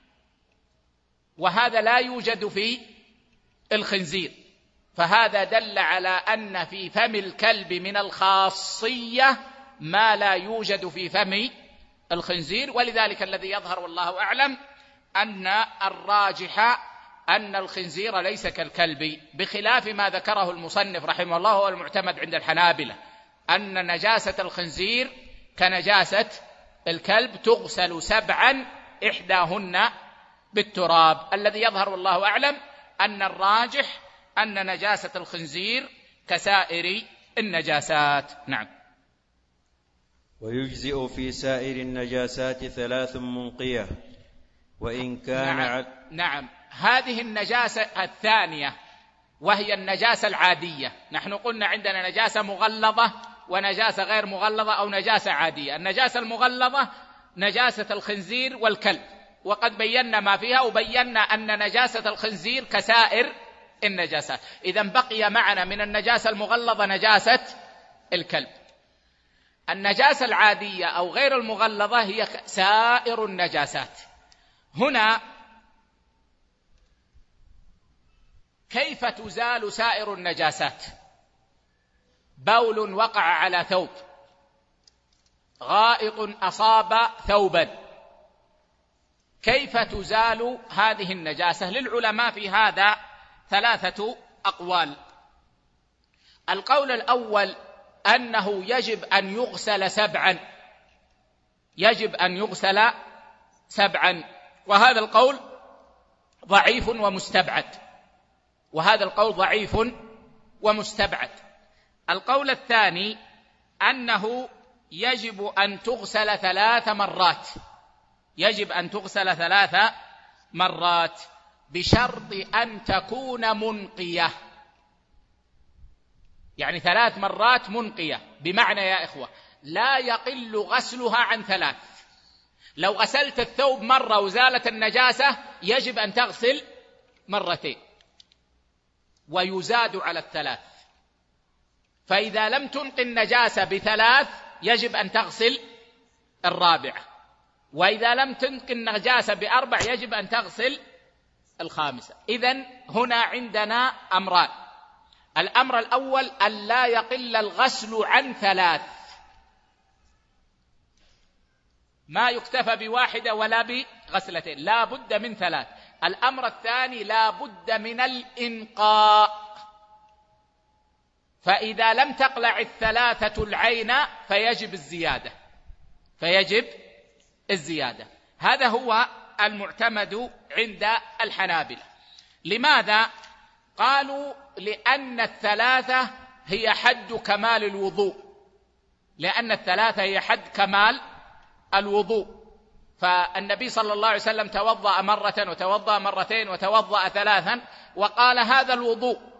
Speaker 1: وهذا لا يوجد في الخنزير. فهذا دل على أن في فم الكلب من الخاصية ما لا يوجد في فم الخنزير، ولذلك الذي يظهر والله أعلم أن الراجح أن الخنزير ليس كالكلب، بخلاف ما ذكره المصنف رحمه الله هو المعتمد عند الحنابلة، أن نجاسة الخنزير كنجاسة الكلب تغسل سبعا إحداهن بالتراب. الذي يظهر والله أعلم أن الراجح أن نجاسة الخنزير كسائر النجاسات. نعم.
Speaker 3: ويجزئ في سائر النجاسات ثلاث منقية وإن كان
Speaker 1: نعم.
Speaker 3: عد...
Speaker 1: نعم، هذه النجاسة الثانية وهي النجاسة العادية. نحن قلنا عندنا نجاسة مغلظة ونجاسة غير مغلظة أو نجاسة عادية. النجاسة المغلظة نجاسة الخنزير والكلب، وقد بينا ما فيها، وبينا أن نجاسة الخنزير كسائر النجاسات. إذن بقي معنا من النجاسة المغلظة نجاسة الكلب. النجاسة العادية أو غير المغلظة هي سائر النجاسات. هنا كيف تزال سائر النجاسات؟ بول وقع على ثوب، غائط أصاب ثوبا، كيف تزال هذه النجاسة؟ للعلماء في هذا ثلاثة أقوال. القول الأول أنه يجب أن يغسل سبعا، يجب أن يغسل سبعا، وهذا القول ضعيف ومستبعد، وهذا القول ضعيف ومستبعد. القول الثاني أنه يجب أن تغسل ثلاث مرات، يجب أن تغسل ثلاث مرات بشرط أن تكون منقية، يعني ثلاث مرات منقية، بمعنى يا إخوة لا يقل غسلها عن ثلاث. لو غسلت الثوب مرة وزالت النجاسة يجب أن تغسل مرتين، ويزاد على الثلاث. فإذا لم تنقي النجاسة بثلاث يجب أن تغسل الرابعة، وإذا لم تنقي النجاسة بأربع يجب أن تغسل الخامسة. إذن هنا عندنا أمران. الأمر الأول أن لا يقل الغسل عن ثلاث، ما يكتفى بواحدة ولا بغسلتين، لا بد من ثلاث. الأمر الثاني لا بد من الإنقاء، فإذا لم تقلع الثلاثة العين فيجب الزيادة، فيجب الزيادة. هذا هو المعتمد عند الحنابلة. لماذا؟ قالوا لأن الثلاثة هي حد كمال الوضوء، لأن الثلاثة هي حد كمال الوضوء. فالنبي صلى الله عليه وسلم توضأ مرة وتوضأ مرتين وتوضأ ثلاثا، وقال هذا الوضوء،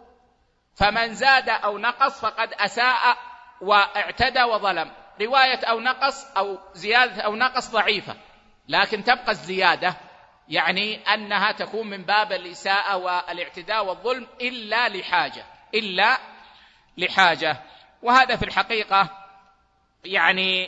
Speaker 1: فمن زاد أو نقص فقد أساء واعتدى وظلم. رواية أو نقص أو زيادة أو نقص ضعيفة، لكن تبقى الزيادة، يعني أنها تكون من باب الإساءة والاعتداء والظلم إلا لحاجة إلا لحاجة. وهذا في الحقيقة يعني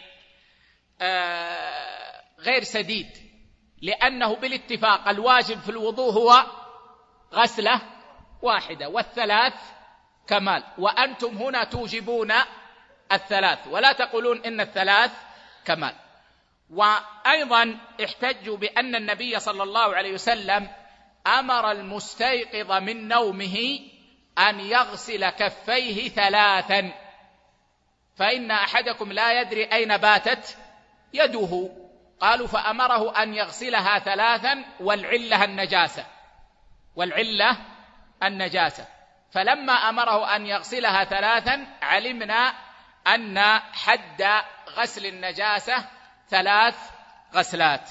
Speaker 1: آه غير سديد، لأنه بالاتفاق الواجب في الوضوء هو غسلة واحدة، والثلاث كمال، وأنتم هنا توجبون الثلاث ولا تقولون إن الثلاث كمال. وأيضا احتجوا بأن النبي صلى الله عليه وسلم أمر المستيقظ من نومه أن يغسل كفيه ثلاثا، فإن أحدكم لا يدري أين باتت يده. قالوا فأمره أن يغسلها ثلاثا والعلة النجاسة والعلة النجاسة فلما أمره أن يغسلها ثلاثا علمنا أن حد غسل النجاسة ثلاث غسلات.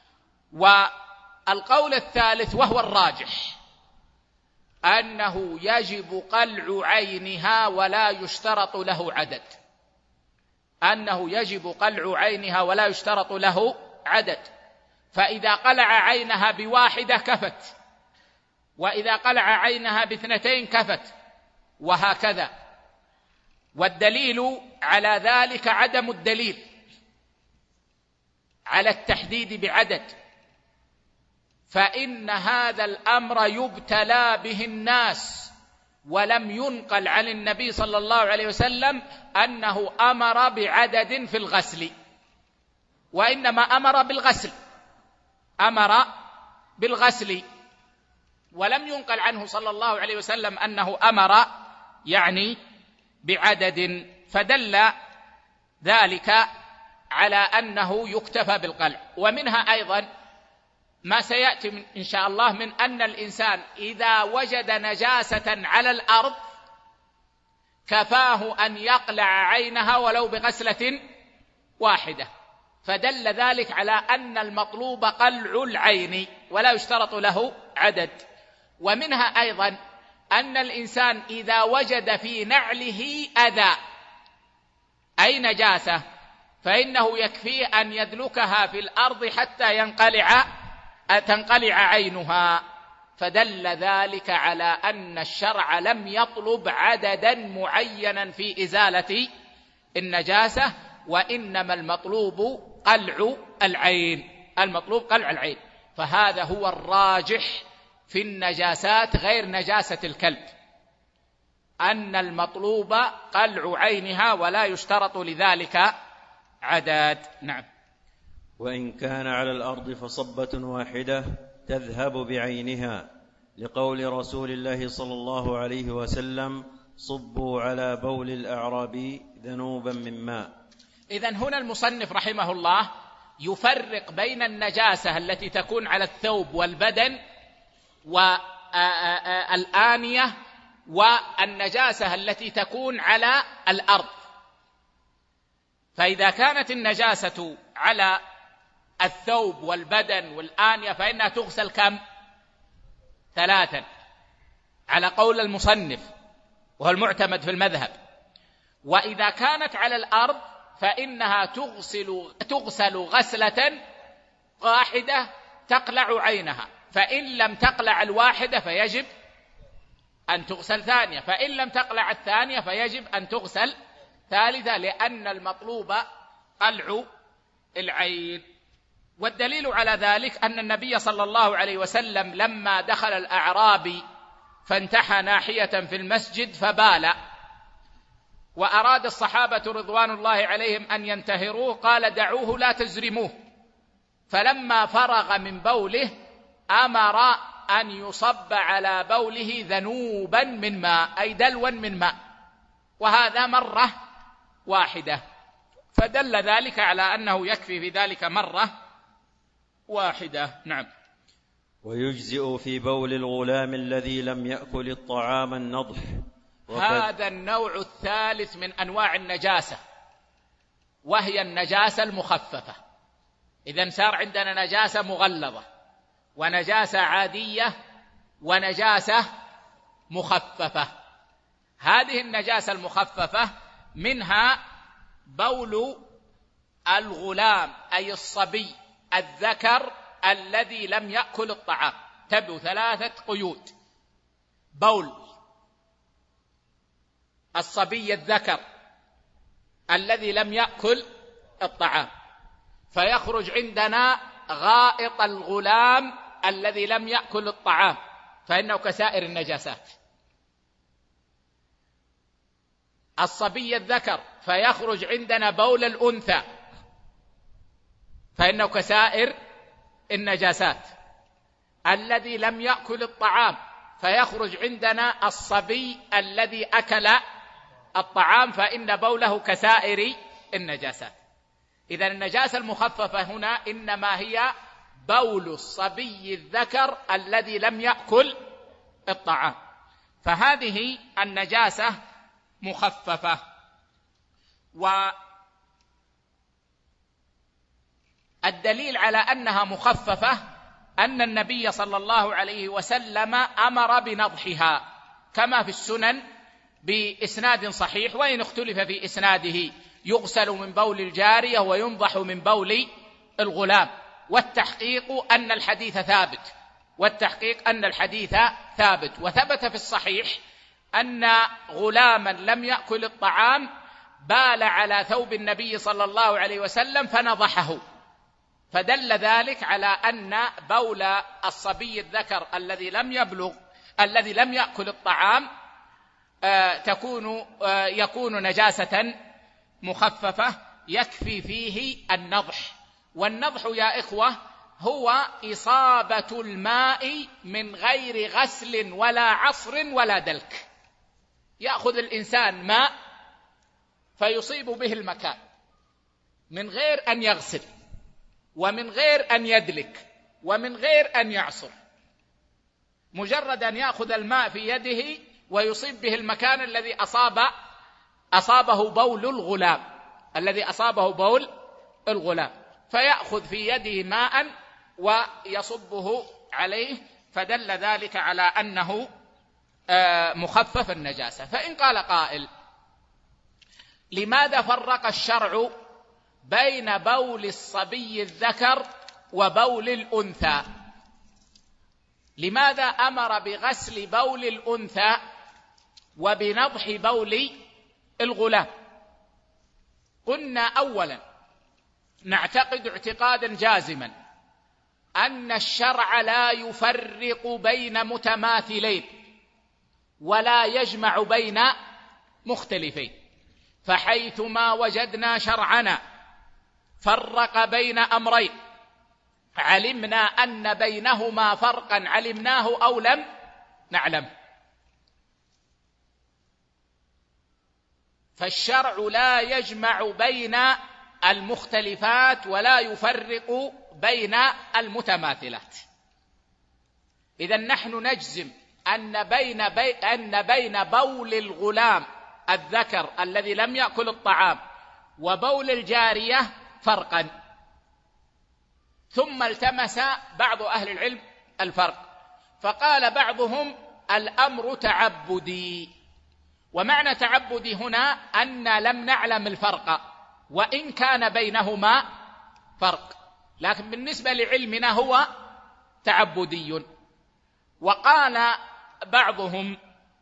Speaker 1: والقول الثالث وهو الراجح أنه يجب قلع عينها ولا يشترط له عدد أنه يجب قلع عينها ولا يشترط له عدد فإذا قلع عينها بواحدة كفت، وإذا قلع عينها باثنتين كفت، وهكذا. والدليل على ذلك عدم الدليل على التحديد بعدد، فإن هذا الأمر يبتلى به الناس، ولم ينقل عن النبي صلى الله عليه وسلم أنه أمر بعدد في الغسل، وإنما أمر بالغسل أمر بالغسل ولم ينقل عنه صلى الله عليه وسلم أنه أمر يعني بعدد، فدل ذلك على أنه يكتفى بالقلع. ومنها أيضا ما سيأتي إن شاء الله من أن الإنسان إذا وجد نجاسة على الأرض كفاه أن يقلع عينها ولو بغسلة واحدة، فدل ذلك على أن المطلوب قلع العين ولا يشترط له عدد. ومنها أيضا أن الإنسان إذا وجد في نعله أذى أي نجاسة فإنه يكفيه أن يدلكها في الأرض حتى ينقلع تنقلع عينها، فدل ذلك على أن الشرع لم يطلب عددا معينا في إزالة النجاسة، وإنما المطلوب قلع العين المطلوب قلع العين فهذا هو الراجح في النجاسات غير نجاسة الكلب، أن المطلوب قلع عينها ولا يشترط لذلك عدد. نعم.
Speaker 3: وإن كان على الأرض فصبة واحدة تذهب بعينها، لقول رسول الله صلى الله عليه وسلم: صبوا على بول الأعرابي ذنوبا من ماء.
Speaker 1: إذن هنا المصنف رحمه الله يفرق بين النجاسة التي تكون على الثوب والبدن والآنية والنجاسة التي تكون على الأرض. فإذا كانت النجاسة على الثوب والبدن والآنية فإنها تغسل كم؟ ثلاثا على قول المصنف وهو المعتمد في المذهب. وإذا كانت على الأرض فإنها تغسل, تغسل غسلة واحدة تقلع عينها، فإن لم تقلع الواحدة فيجب أن تغسل ثانية، فإن لم تقلع الثانية فيجب أن تغسل ثالثة، لأن المطلوب قلع العين. والدليل على ذلك أن النبي صلى الله عليه وسلم لما دخل الأعرابي فانتحى ناحية في المسجد فبال، وأراد الصحابة رضوان الله عليهم أن ينتهروه، قال: دعوه لا تزرموه. فلما فرغ من بوله أمر أن يصب على بوله ذنوبا من ماء، أي دلوا من ماء، وهذا مرة واحدة، فدل ذلك على أنه يكفي في ذلك مرة واحدة. نعم.
Speaker 3: ويجزئ في بول الغلام الذي لم يأكل الطعام النضح.
Speaker 1: هذا النوع الثالث من أنواع النجاسة، وهي النجاسة المخففة. إذن صار عندنا نجاسة مغلظة ونجاسة عادية ونجاسة مخففة. هذه النجاسة المخففة منها بول الغلام أي الصبي الذكر الذي لم يأكل الطعام. تبدو ثلاثة قيود: بول الصبي الذكر الذي لم يأكل الطعام، فيخرج عندنا غائط الغلام الذي لم يأكل الطعام فإنه كسائر النجاسات. الصبي الذكر فيخرج عندنا بول الأنثى فإنه كسائر النجاسات. الذي لم يأكل الطعام فيخرج عندنا الصبي الذي أكل الطعام فإن بوله كسائر النجاسات. إذن النجاسة المخففة هنا إنما هي بول الصبي الذكر الذي لم يأكل الطعام، فهذه النجاسة مخففة. والدليل على أنها مخففة أن النبي صلى الله عليه وسلم أمر بنضحها كما في السنن بإسناد صحيح، وإن اختلف في إسناده، يغسل من بول الجارية وينضح من بول الغلام، والتحقيق أن الحديث ثابت والتحقيق أن الحديث ثابت وثبت في الصحيح أن غلاما لم يأكل الطعام بال على ثوب النبي صلى الله عليه وسلم فنضحه، فدل ذلك على أن بول الصبي الذكر الذي لم يبلغ الذي لم يأكل الطعام آه تكون آه يكون نجاسة مخففة يكفي فيه النضح. والنضح يا إخوة هو إصابة الماء من غير غسل ولا عصر ولا دلك. يأخذ الإنسان ماء فيصيب به المكان من غير أن يغسل ومن غير أن يدلك ومن غير أن يعصر، مجرد أن يأخذ الماء في يده ويصيب به المكان الذي أصاب أصابه بول الغلام الذي أصابه بول الغلام، فيأخذ في يده ماء ويصبه عليه، فدل ذلك على أنه مخفف النجاسة. فإن قال قائل: لماذا فرق الشرع بين بول الصبي الذكر وبول الأنثى؟ لماذا أمر بغسل بول الأنثى وبنضح بول الغلام؟ قلنا أولا نعتقد اعتقادا جازما أن الشرع لا يفرق بين متماثلين ولا يجمع بين مختلفين، فحيثما وجدنا شرعنا فرق بين أمرين علمنا أن بينهما فرقا علمناه أو لم نعلم، فالشرع لا يجمع بين المختلفات ولا يفرق بين المتماثلات. إذن نحن نجزم أن بين, بي أن بين بول الغلام الذكر الذي لم يأكل الطعام وبول الجارية فرقا، ثم التمس بعض أهل العلم الفرق، فقال بعضهم الأمر تعبدي، ومعنى تعبدي هنا أن لم نعلم الفرق وإن كان بينهما فرق، لكن بالنسبة لعلمنا هو تعبدي. وقال بعضهم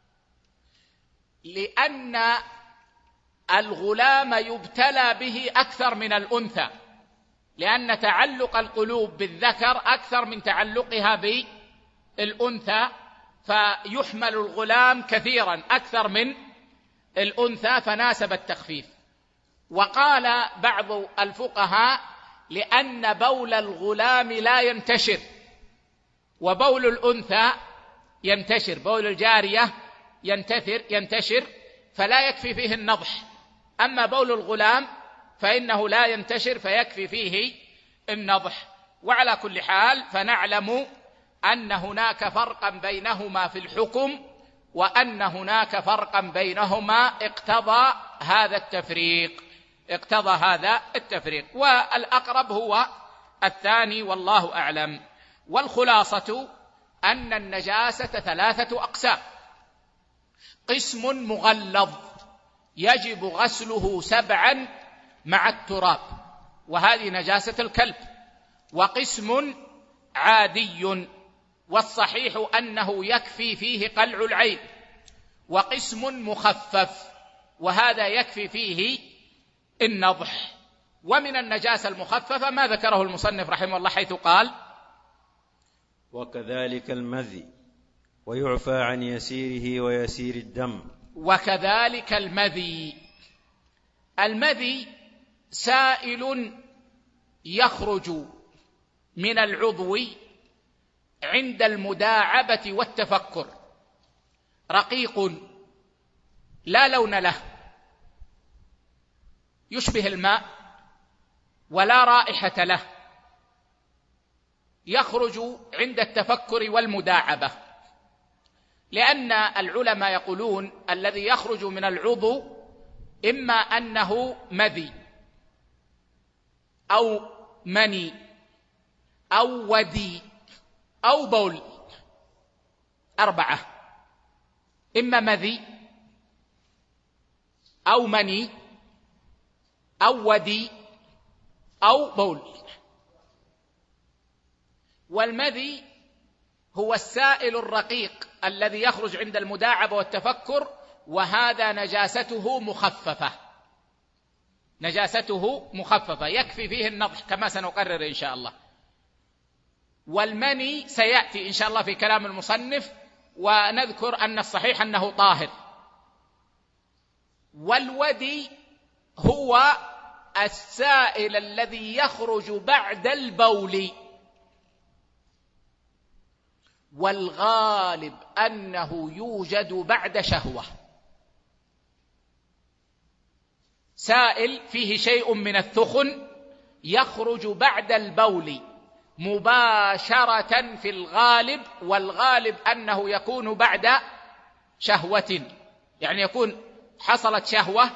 Speaker 1: لأن الغلام يبتلى به أكثر من الأنثى، لأن تعلق القلوب بالذكر أكثر من تعلقها بالأنثى، فيحمل الغلام كثيرا أكثر من الأنثى، فناسب التخفيف. وقال بعض الفقهاء لأن بول الغلام لا ينتشر وبول الأنثى ينتشر، بول الجارية ينتثر ينتشر فلا يكفي فيه النضح، أما بول الغلام فإنه لا ينتشر فيكفي فيه النضح. وعلى كل حال فنعلم أن هناك فرقا بينهما في الحكم، وأن هناك فرقا بينهما اقتضى هذا التفريق اقتضى هذا التفريق والأقرب هو الثاني والله أعلم. والخلاصة أن النجاسة ثلاثة أقسام: قسم مغلظ يجب غسله سبعا مع التراب، وهذه نجاسة الكلب. وقسم عادي، والصحيح أنه يكفي فيه قلع العين. وقسم مخفف، وهذا يكفي فيه النضح. ومن النجاسة المخففة ما ذكره المصنف رحمه الله حيث قال:
Speaker 3: وكذلك المذي ويعفى عن يسيره ويسير الدم.
Speaker 1: وكذلك المذي. المذي سائل يخرج من العضو عند المداعبة والتفكر، رقيق لا لون له، يشبه الماء ولا رائحة له، يخرج عند التفكر والمداعبة. لأن العلماء يقولون الذي يخرج من العضو إما أنه مذي أو مني أو ودي أو بول، أربعة: إما مذي أو مني أو ودي أو بول. والمذي هو السائل الرقيق الذي يخرج عند المداعبة والتفكر، وهذا نجاسته مخففة، نجاسته مخففة يكفي فيه النضح كما سنقرر إن شاء الله. والمني سيأتي إن شاء الله في كلام المصنف، ونذكر أن الصحيح أنه طاهر. والودي هو السائل الذي يخرج بعد البول، والغالب أنه يوجد بعد شهوة، سائل فيه شيء من الثخن يخرج بعد البول مباشرة في الغالب، والغالب أنه يكون بعد شهوة، يعني يكون حصلت شهوة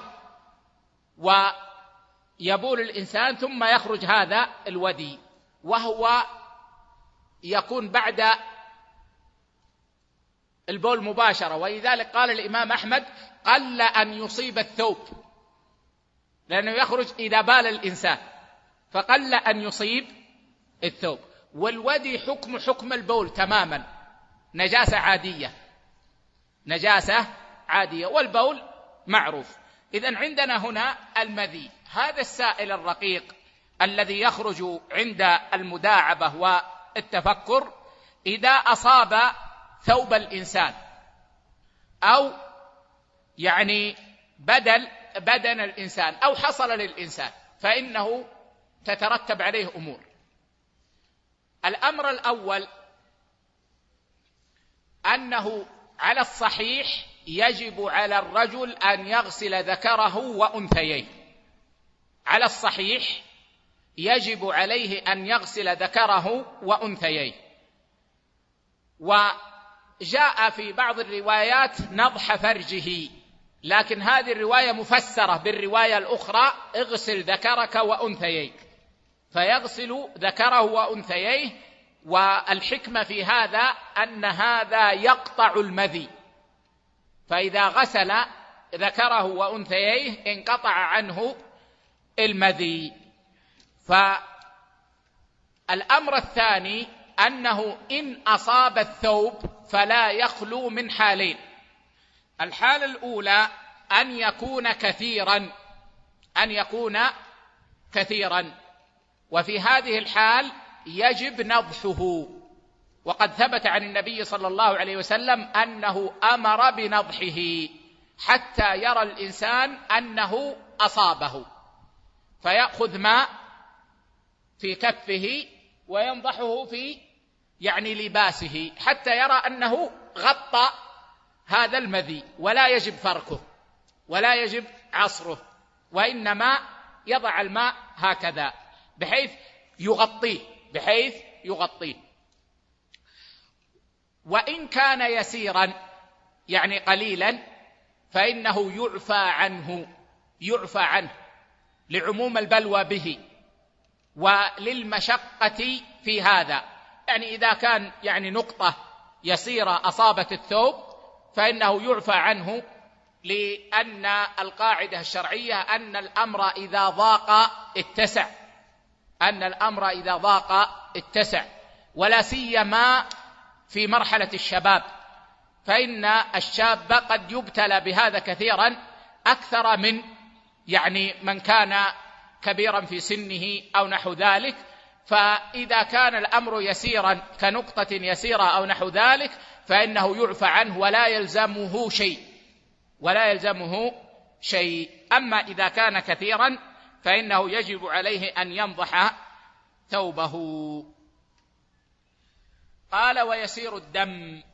Speaker 1: ويبول الإنسان ثم يخرج هذا الودي، وهو يكون بعد البول مباشرة. ولذلك قال الإمام أحمد: قل أن يصيب الثوب، لأنه يخرج إذا بال الإنسان، فقل أن يصيب الثوب. والودي حكم حكم البول تماما، نجاسة عادية، نجاسة عادية، والبول معروف. إذن عندنا هنا المذي، هذا السائل الرقيق الذي يخرج عند المداعبة والتفكر إذا أصاب ثوب الإنسان أو يعني بدل بدن الإنسان أو حصل للإنسان، فإنه تترتب عليه أمور. الأمر الأول أنه على الصحيح يجب على الرجل أن يغسل ذكره وأنثييه، على الصحيح يجب عليه أن يغسل ذكره وأنثييه. وجاء في بعض الروايات نضح فرجه، لكن هذه الرواية مفسرة بالرواية الأخرى: اغسل ذكرك وأنثييك، فيغسل ذكره وأنثييه. والحكمة في هذا أن هذا يقطع المذي، فإذا غسل ذكره وأنثييه انقطع عنه المذي. فالأمر الثاني أنه إن أصاب الثوب فلا يخلو من حالين: الحالة الأولى أن يكون كثيرا، أن يكون كثيرا، وفي هذه الحال يجب نضحه. وقد ثبت عن النبي صلى الله عليه وسلم أنه أمر بنضحه حتى يرى الإنسان أنه أصابه، فيأخذ ماء في كفه وينضحه في يعني لباسه حتى يرى أنه غطى هذا المذي، ولا يجب فركه ولا يجب عصره، وإنما يضع الماء هكذا بحيث يغطيه بحيث يغطيه وإن كان يسيرا يعني قليلا فإنه يعفى عنه يعفى عنه لعموم البلوى به وللمشقة في هذا. يعني إذا كان يعني نقطة يسيرة أصابت الثوب فإنه يعفى عنه، لأن القاعدة الشرعية أن الأمر إذا ضاق اتسع، أن الأمر إذا ضاق اتسع، ولا سيما في مرحلة الشباب، فإن الشاب قد يبتلى بهذا كثيرا أكثر من يعني من كان كبيرا في سنه أو نحو ذلك. فإذا كان الأمر يسيرا كنقطة يسيرة أو نحو ذلك فإنه يعفى عنه ولا يلزمه شيء، ولا يلزمه شيء. أما إذا كان كثيرا فإنه يجب عليه أن ينضح ثوبه. قال: ويسير الدم،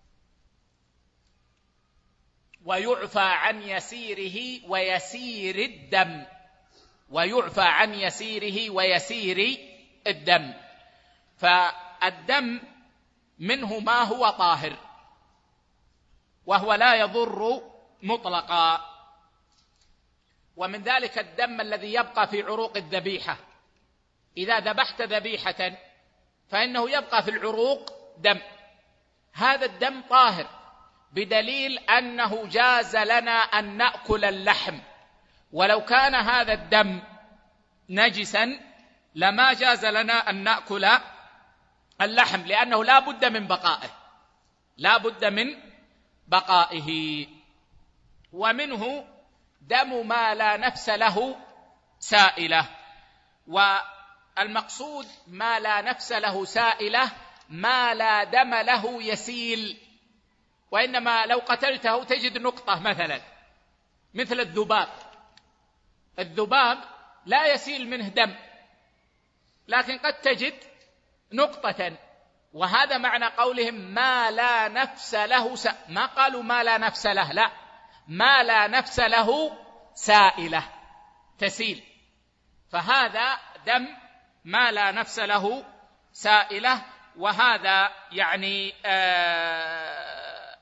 Speaker 1: ويعفى عن يسيره ويسير الدم، ويعفى عن يسيره ويسير الدم. فالدم منه ما هو طاهر وهو لا يضر مطلقا، ومن ذلك الدم الذي يبقى في عروق الذبيحة. إذا ذبحت ذبيحة فإنه يبقى في العروق دم، هذا الدم طاهر، بدليل أنه جاز لنا أن نأكل اللحم، ولو كان هذا الدم نجسا لما جاز لنا أن نأكل اللحم، لأنه لا بد من بقائه، لا بد من بقائه. ومنه دم ما لا نفس له سائلة، والمقصود ما لا نفس له سائلة ما لا دم له يسيل، وإنما لو قتلته تجد نقطة مثلا مثل الذباب، الذباب لا يسيل منه دم، لكن قد تجد نقطة، وهذا معنى قولهم ما لا نفس له س... ما قالوا ما لا نفس له، لا، ما لا نفس له سائلة تسيل، فهذا دم ما لا نفس له سائلة. وهذا يعني آه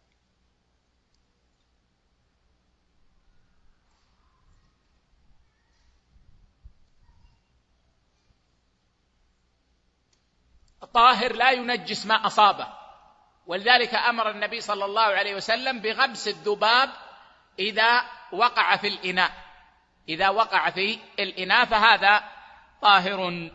Speaker 1: طاهر لا ينجس ما أصابه، ولذلك أمر النبي صلى الله عليه وسلم بغمس الذباب إذا وقع في الإناء، إذا وقع في الإناء فهذا طاهر.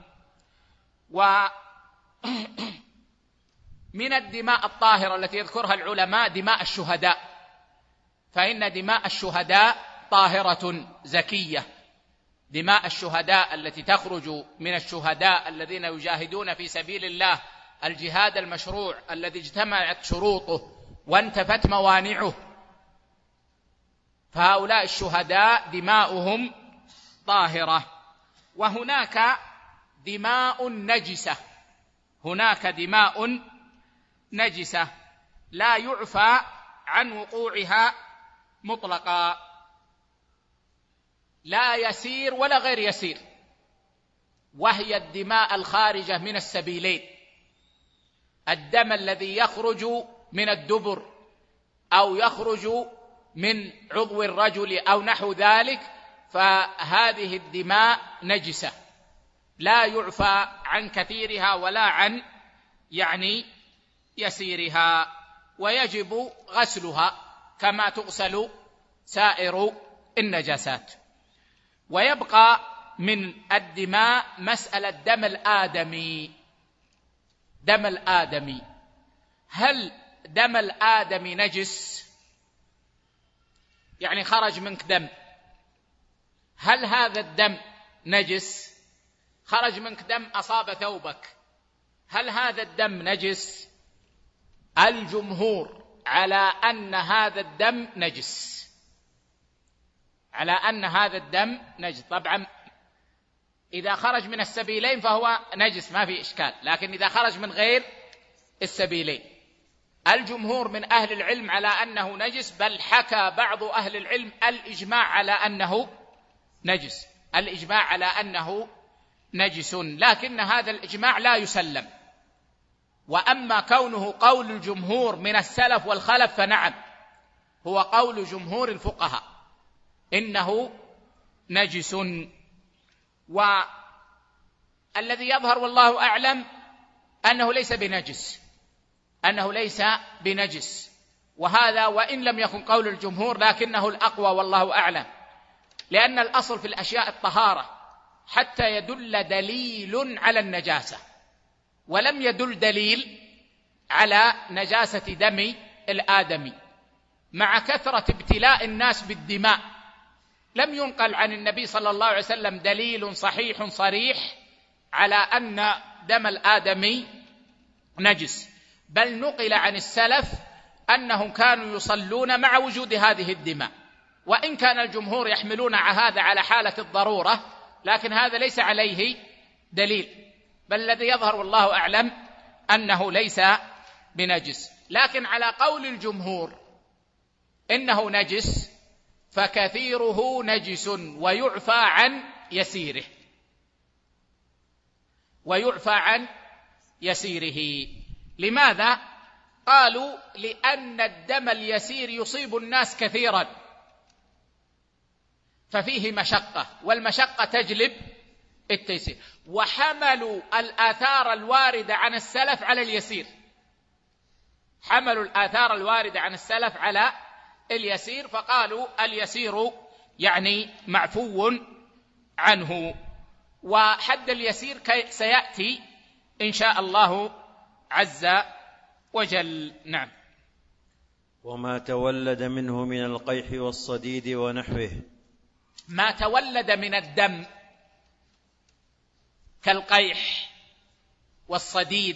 Speaker 1: ومن الدماء الطاهرة التي يذكرها العلماء دماء الشهداء، فإن دماء الشهداء طاهرة زكية، دماء الشهداء التي تخرج من الشهداء الذين يجاهدون في سبيل الله، الجهاد المشروع الذي اجتمعت شروطه وانتفت موانعه، فهؤلاء الشهداء دماؤهم طاهرة. وهناك دماء نجسة، هناك دماء نجسة لا يعفى عن وقوعها مطلقا، لا يسير ولا غير يسير، وهي الدماء الخارجة من السبيلين، الدم الذي يخرج من الدبر أو يخرج من عضو الرجل أو نحو ذلك، فهذه الدماء نجسة لا يعفى عن كثيرها ولا عن يعني يسيرها، ويجب غسلها كما تغسل سائر النجاسات. ويبقى من الدماء مسألة دم الآدمي، دم الآدمي، هل دم الآدمي نجس؟ يعني خرج منك دم، هل هذا الدم نجس؟ خرج منك دم أصاب ثوبك، هل هذا الدم نجس؟ الجمهور على أن هذا الدم نجس، على أن هذا الدم نجس. طبعا إذا خرج من السبيلين فهو نجس ما في إشكال، لكن إذا خرج من غير السبيلين الجمهور من أهل العلم على أنه نجس، بل حكى بعض أهل العلم الإجماع على أنه نجس، الإجماع على أنه نجس، لكن هذا الإجماع لا يسلم. وأما كونه قول الجمهور من السلف والخلف فنعم، هو قول جمهور الفقهاء إنه نجس. والذي يظهر والله أعلم أنه ليس بنجس، أنه ليس بنجس، وهذا وإن لم يكن قول الجمهور لكنه الأقوى والله أعلم، لأن الأصل في الأشياء الطهارة حتى يدل دليل على النجاسة، ولم يدل دليل على نجاسة دم الآدمي، مع كثرة ابتلاء الناس بالدماء لم ينقل عن النبي صلى الله عليه وسلم دليل صحيح صريح على أن دم الآدمي نجس، بل نقل عن السلف أنهم كانوا يصلون مع وجود هذه الدماء، وإن كان الجمهور يحملون هذا على حالة الضرورة، لكن هذا ليس عليه دليل، بل الذي يظهر والله أعلم أنه ليس بنجس. لكن على قول الجمهور إنه نجس فكثيره نجس ويعفى عن يسيره، ويعفى عن يسيره. لماذا؟ قالوا لأن الدم اليسير يصيب الناس كثيرا ففيه مشقة، والمشقة تجلب التيسير، وحملوا الآثار الواردة عن السلف على اليسير، حملوا الآثار الواردة عن السلف على اليسير، فقالوا اليسير يعني معفو عنه. وحد اليسير سيأتي إن شاء الله عز وجل. نعم.
Speaker 3: وما تولد منه من القيح والصديد ونحوه.
Speaker 1: ما تولد من الدم كالقيح والصديد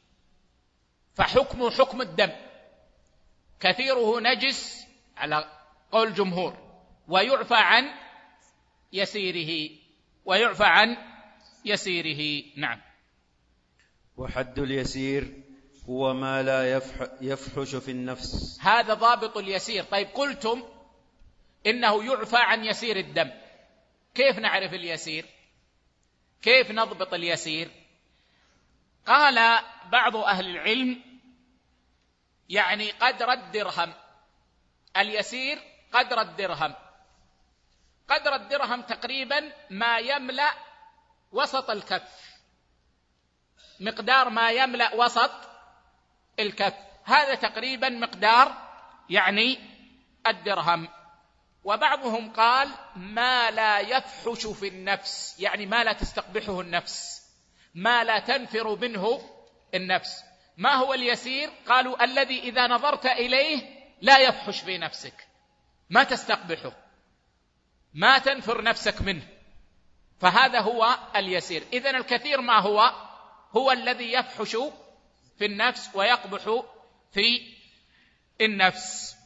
Speaker 1: فحكمه حكم الدم، كثيره نجس على قول الجمهور، ويعفى عن يسيره، ويعفى عن يسيره. نعم.
Speaker 3: وحد اليسير هو ما لا يفحش في النفس.
Speaker 1: هذا ضابط اليسير. طيب قلتم إنه يعفى عن يسير الدم، كيف نعرف اليسير؟ كيف نضبط اليسير؟ قال بعض أهل العلم يعني قدر الدرهم، اليسير قدر الدرهم، قدر الدرهم تقريبا ما يملأ وسط الكف، مقدار ما يملأ وسط الكف، هذا تقريبا مقدار يعني الدرهم. وبعضهم قال ما لا يفحش في النفس، يعني ما لا تستقبحه النفس، ما لا تنفر منه النفس. ما هو اليسير؟ قالوا الذي إذا نظرت إليه لا يفحش في نفسك، ما تستقبحه، ما تنفر نفسك منه، فهذا هو اليسير. إذن الكثير ما هو؟ هو الذي يفحش في النفس ويقبح في النفس.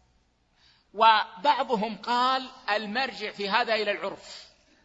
Speaker 1: وبعضهم قال المرجع في هذا إلى العرف.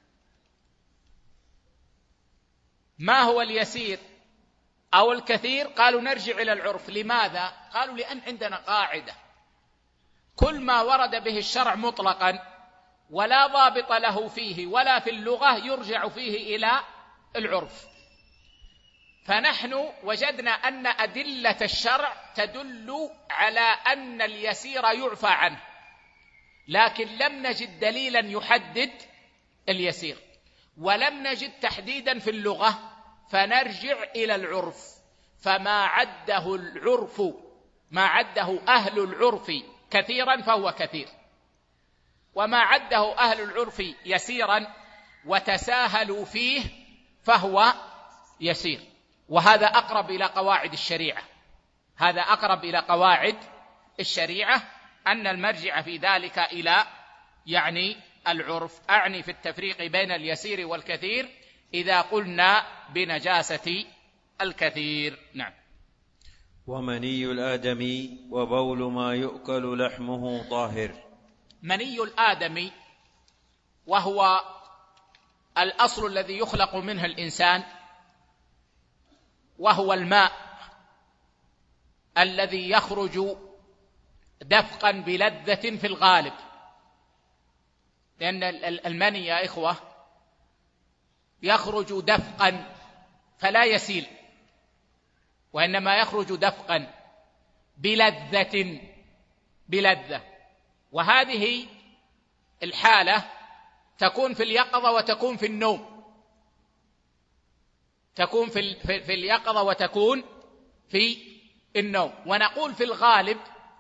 Speaker 1: ما هو اليسير أو الكثير؟ قالوا نرجع إلى العرف. لماذا؟ قالوا لأن عندنا قاعدة كل ما ورد به الشرع مطلقا ولا ضابط له فيه ولا في اللغة يرجع فيه إلى العرف، فنحن وجدنا أن أدلة الشرع تدل على أن اليسير يعفى عنه، لكن لم نجد دليلا يحدد اليسير، ولم نجد تحديدا في اللغة، فنرجع إلى العرف. فما عده العرف، ما عده أهل العرف كثيرا فهو كثير، وما عده أهل العرف يسيرا وتساهلوا فيه فهو يسير. وهذا أقرب إلى قواعد الشريعة، هذا أقرب إلى قواعد الشريعة، أن المرجع في ذلك إلى يعني العرف. أعني في التفريق بين اليسير والكثير إذا قلنا بنجاسة الكثير. نعم.
Speaker 3: ومني الآدمي وبول ما يؤكل لحمه طاهر.
Speaker 1: مني الآدمي وهو الأصل الذي يخلق منه الإنسان، وهو الماء الذي يخرج دفقا بلذة في الغالب، لأن المني يا إخوة يخرج دفقا فلا يسيل، وإنما يخرج دفقا بلذة بلذة، وهذه الحالة تكون في اليقظة وتكون في النوم، تكون في, في, في اليقظة وتكون في النوم. ونقول في الغالب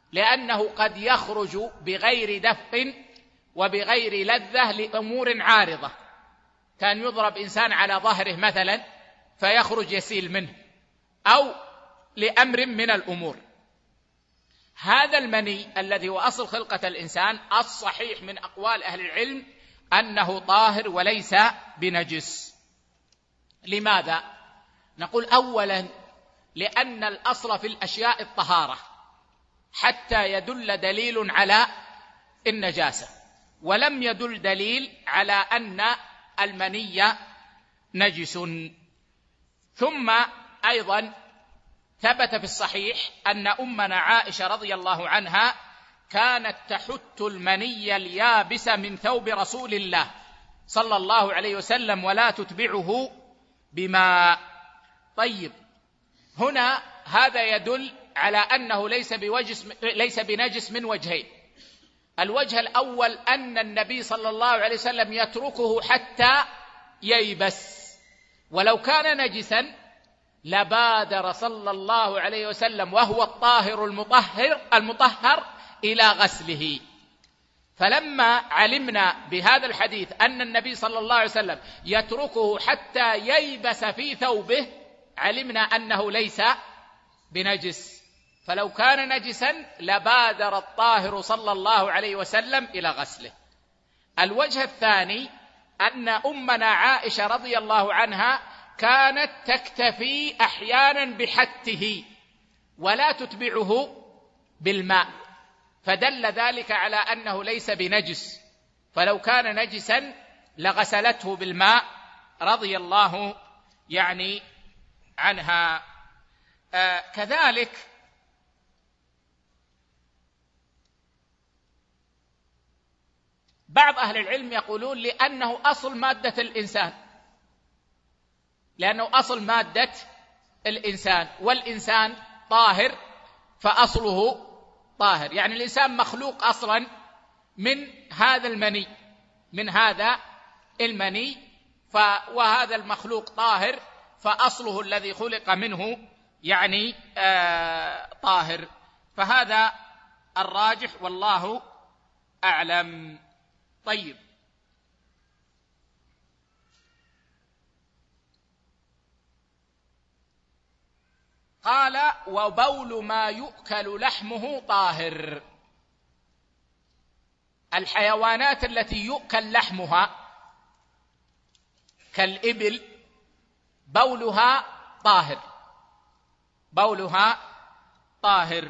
Speaker 1: لأنه قد يخرج بغير دفق وبغير لذة لأمور عارضة، كان يضرب إنسان على ظهره مثلا فيخرج يسيل منه، أو لأمر من الأمور. هذا المني الذي هو أصل خلقة الإنسان الصحيح من أقوال أهل العلم أنه طاهر وليس بنجس. لماذا؟ نقول أولا لأن الأصل في الأشياء الطهارة حتى يدل دليل على النجاسة، ولم يدل دليل على أن المني نجس. ثم أيضا ثبت في الصحيح أن أمنا عائشة رضي الله عنها كانت تحت المني اليابس من ثوب رسول الله صلى الله عليه وسلم ولا تتبعه بماء. طيب، هنا هذا يدل على أنه ليس بوجس ليس بنجس من وجهين. الوجه الأول أن النبي صلى الله عليه وسلم يتركه حتى ييبس، ولو كان نجسا لبادر صلى الله عليه وسلم وهو الطاهر المطهر المطهر إلى غسله. فلما علمنا بهذا الحديث أن النبي صلى الله عليه وسلم يتركه حتى ييبس في ثوبه علمنا أنه ليس بنجس، فلو كان نجسا لبادر الطاهر صلى الله عليه وسلم إلى غسله. الوجه الثاني أن أمنا عائشة رضي الله عنها كانت تكتفي أحيانا بحته ولا تتبعه بالماء، فدل ذلك على أنه ليس بنجس، فلو كان نجسا لغسلته بالماء رضي الله يعني عنها. آه كذلك بعض أهل العلم يقولون لأنه أصل مادة الإنسان، لأنه أصل مادة الإنسان، والإنسان طاهر فأصله طاهر، يعني الإنسان مخلوق أصلا من هذا المني من هذا المني ف وهذا المخلوق طاهر فأصله الذي خلق منه يعني آه طاهر. فهذا الراجح والله أعلم. طيب، قال وبول ما يؤكل لحمه طاهر. الحيوانات التي يؤكل لحمها كالإبل بولها طاهر بولها طاهر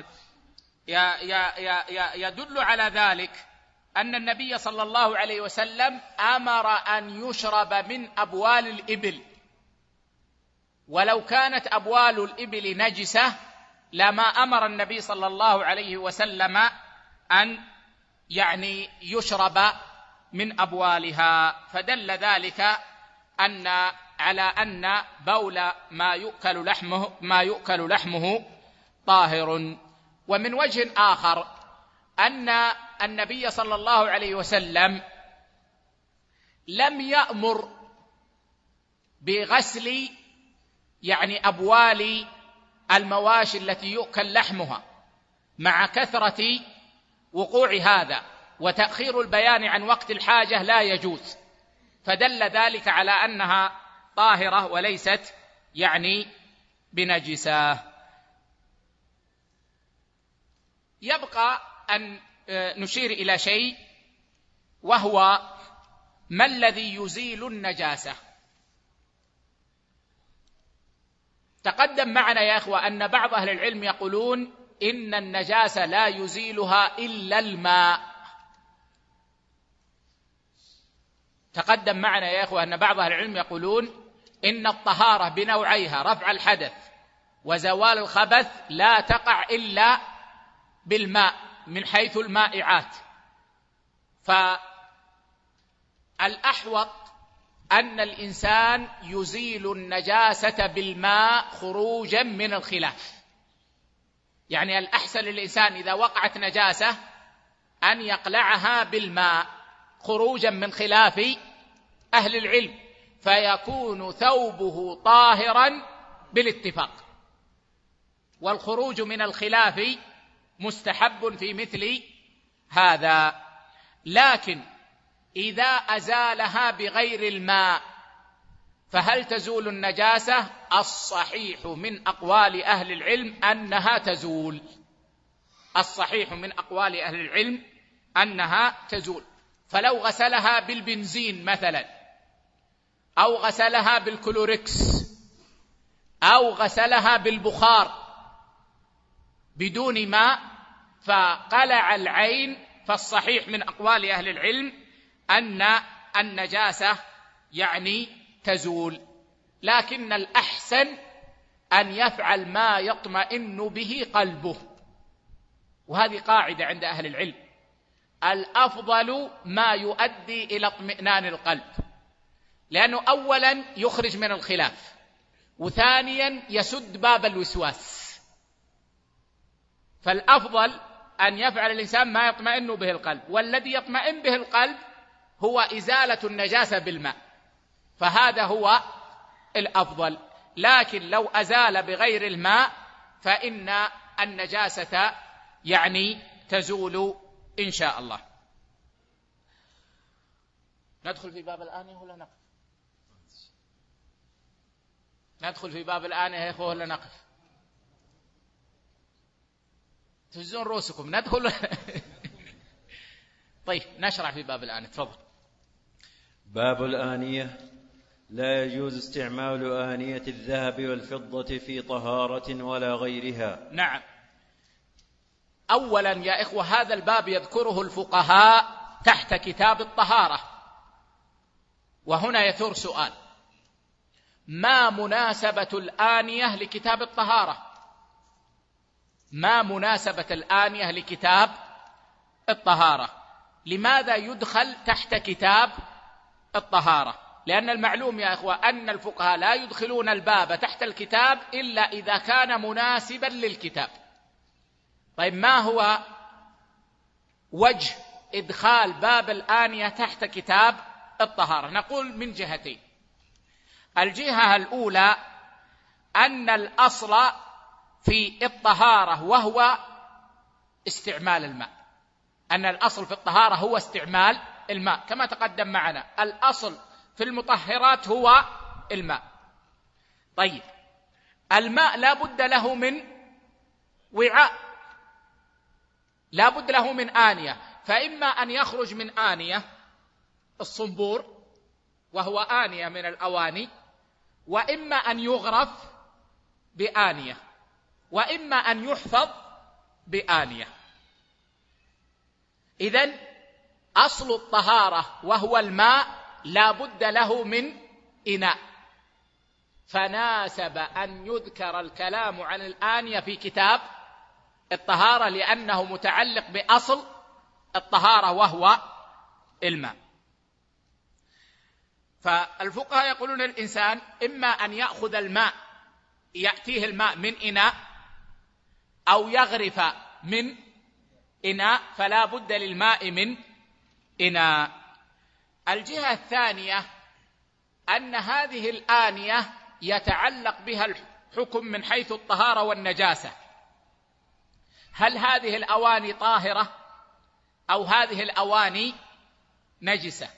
Speaker 1: يدل على ذلك أن النبي صلى الله عليه وسلم أمر أن يشرب من أبوال الإبل، ولو كانت أبوال الإبل نجسة لما أمر النبي صلى الله عليه وسلم أن يعني يشرب من أبوالها، فدل ذلك أن على أن بول ما يؤكل لحمه ما يؤكل لحمه طاهر. ومن وجه آخر أن النبي صلى الله عليه وسلم لم يأمر بغسل يعني أبوال المواشي التي يؤكل لحمها، مع كثرة وقوع هذا وتأخير البيان عن وقت الحاجة لا يجوز، فدل ذلك على أنها طاهرة وليست يعني بنجسة. يبقى أن نشير إلى شيء، وهو ما الذي يزيل النجاسة. تقدم معنا يا أخوة أن بعض أهل العلم يقولون إن النجاسة لا يزيلها إلا الماء. تقدم معنا يا أخوة أن بعض أهل العلم يقولون إن الطهارة بنوعيها رفع الحدث وزوال الخبث لا تقع إلا بالماء من حيث المائعات، فالأحوط أن الإنسان يزيل النجاسة بالماء خروجا من الخلاف. يعني الأحسن للإنسان إذا وقعت نجاسة أن يقلعها بالماء خروجا من خلاف أهل العلم، فيكون ثوبه طاهرا بالاتفاق. والخروج من الخلاف مستحب في مثل هذا. لكن إذا أزالها بغير الماء فهل تزول النجاسة؟ الصحيح من أقوال أهل العلم أنها تزول. الصحيح من أقوال أهل العلم أنها تزول. فلو غسلها بالبنزين مثلا، أو غسلها بالكلوريكس، أو غسلها بالبخار بدون ماء فقلع العين، فالصحيح من أقوال أهل العلم أن النجاسة يعني تزول. لكن الأحسن أن يفعل ما يطمئن به قلبه، وهذه قاعدة عند أهل العلم: الأفضل ما يؤدي إلى اطمئنان القلب، لأنه أولا يخرج من الخلاف، وثانيا يسد باب الوسواس. فالأفضل أن يفعل الإنسان ما يطمئن به القلب، والذي يطمئن به القلب هو إزالة النجاسة بالماء، فهذا هو الأفضل. لكن لو أزال بغير الماء فإن النجاسة يعني تزول إن شاء الله. ندخل في باب الآنية ولا نقف؟ ندخل في باب الآنية يا إخوة ولا نقف؟ تهزون رؤوسكم. ندخل طيب نشرع في باب الآنية. تفضل.
Speaker 3: باب الآنية. لا يجوز استعمال آنية الذهب والفضة في طهارة ولا غيرها.
Speaker 1: نعم. أولا يا إخوة هذا الباب يذكره الفقهاء تحت كتاب الطهارة، وهنا يثور سؤال: ما مناسبة الآنية لكتاب الطهارة؟ ما مناسبة الآنية لكتاب الطهارة؟ لماذا يدخل تحت كتاب الطهارة؟ لأن المعلوم يا إخوة أن الفقهاء لا يدخلون الباب تحت الكتاب إلا إذا كان مناسبا للكتاب. طيب ما هو وجه إدخال باب الآنية تحت كتاب الطهارة؟ نقول من جهتين. الجهة الأولى أن الأصل في الطهارة وهو استعمال الماء، أن الأصل في الطهارة هو استعمال الماء كما تقدم معنا. الأصل في المطهرات هو الماء. طيب الماء لا بد له من وعاء، لا بد له من آنية، فإما أن يخرج من آنية الصنبور وهو آنية من الأواني، وإما أن يغرف بآنية، وإما أن يحفظ بآنية. إذن أصل الطهارة وهو الماء لا بد له من إناء، فناسب أن يذكر الكلام عن الآنية في كتاب الطهارة لأنه متعلق بأصل الطهارة وهو الماء. فالفقهاء يقولون الإنسان إما أن يأخذ الماء، يأتيه الماء من إناء، أو يغرف من إناء، فلا بد للماء من إناء. الجهة الثانية أن هذه الآنية يتعلق بها الحكم من حيث الطهارة والنجاسة. هل هذه الأواني طاهرة أو هذه الأواني نجسة؟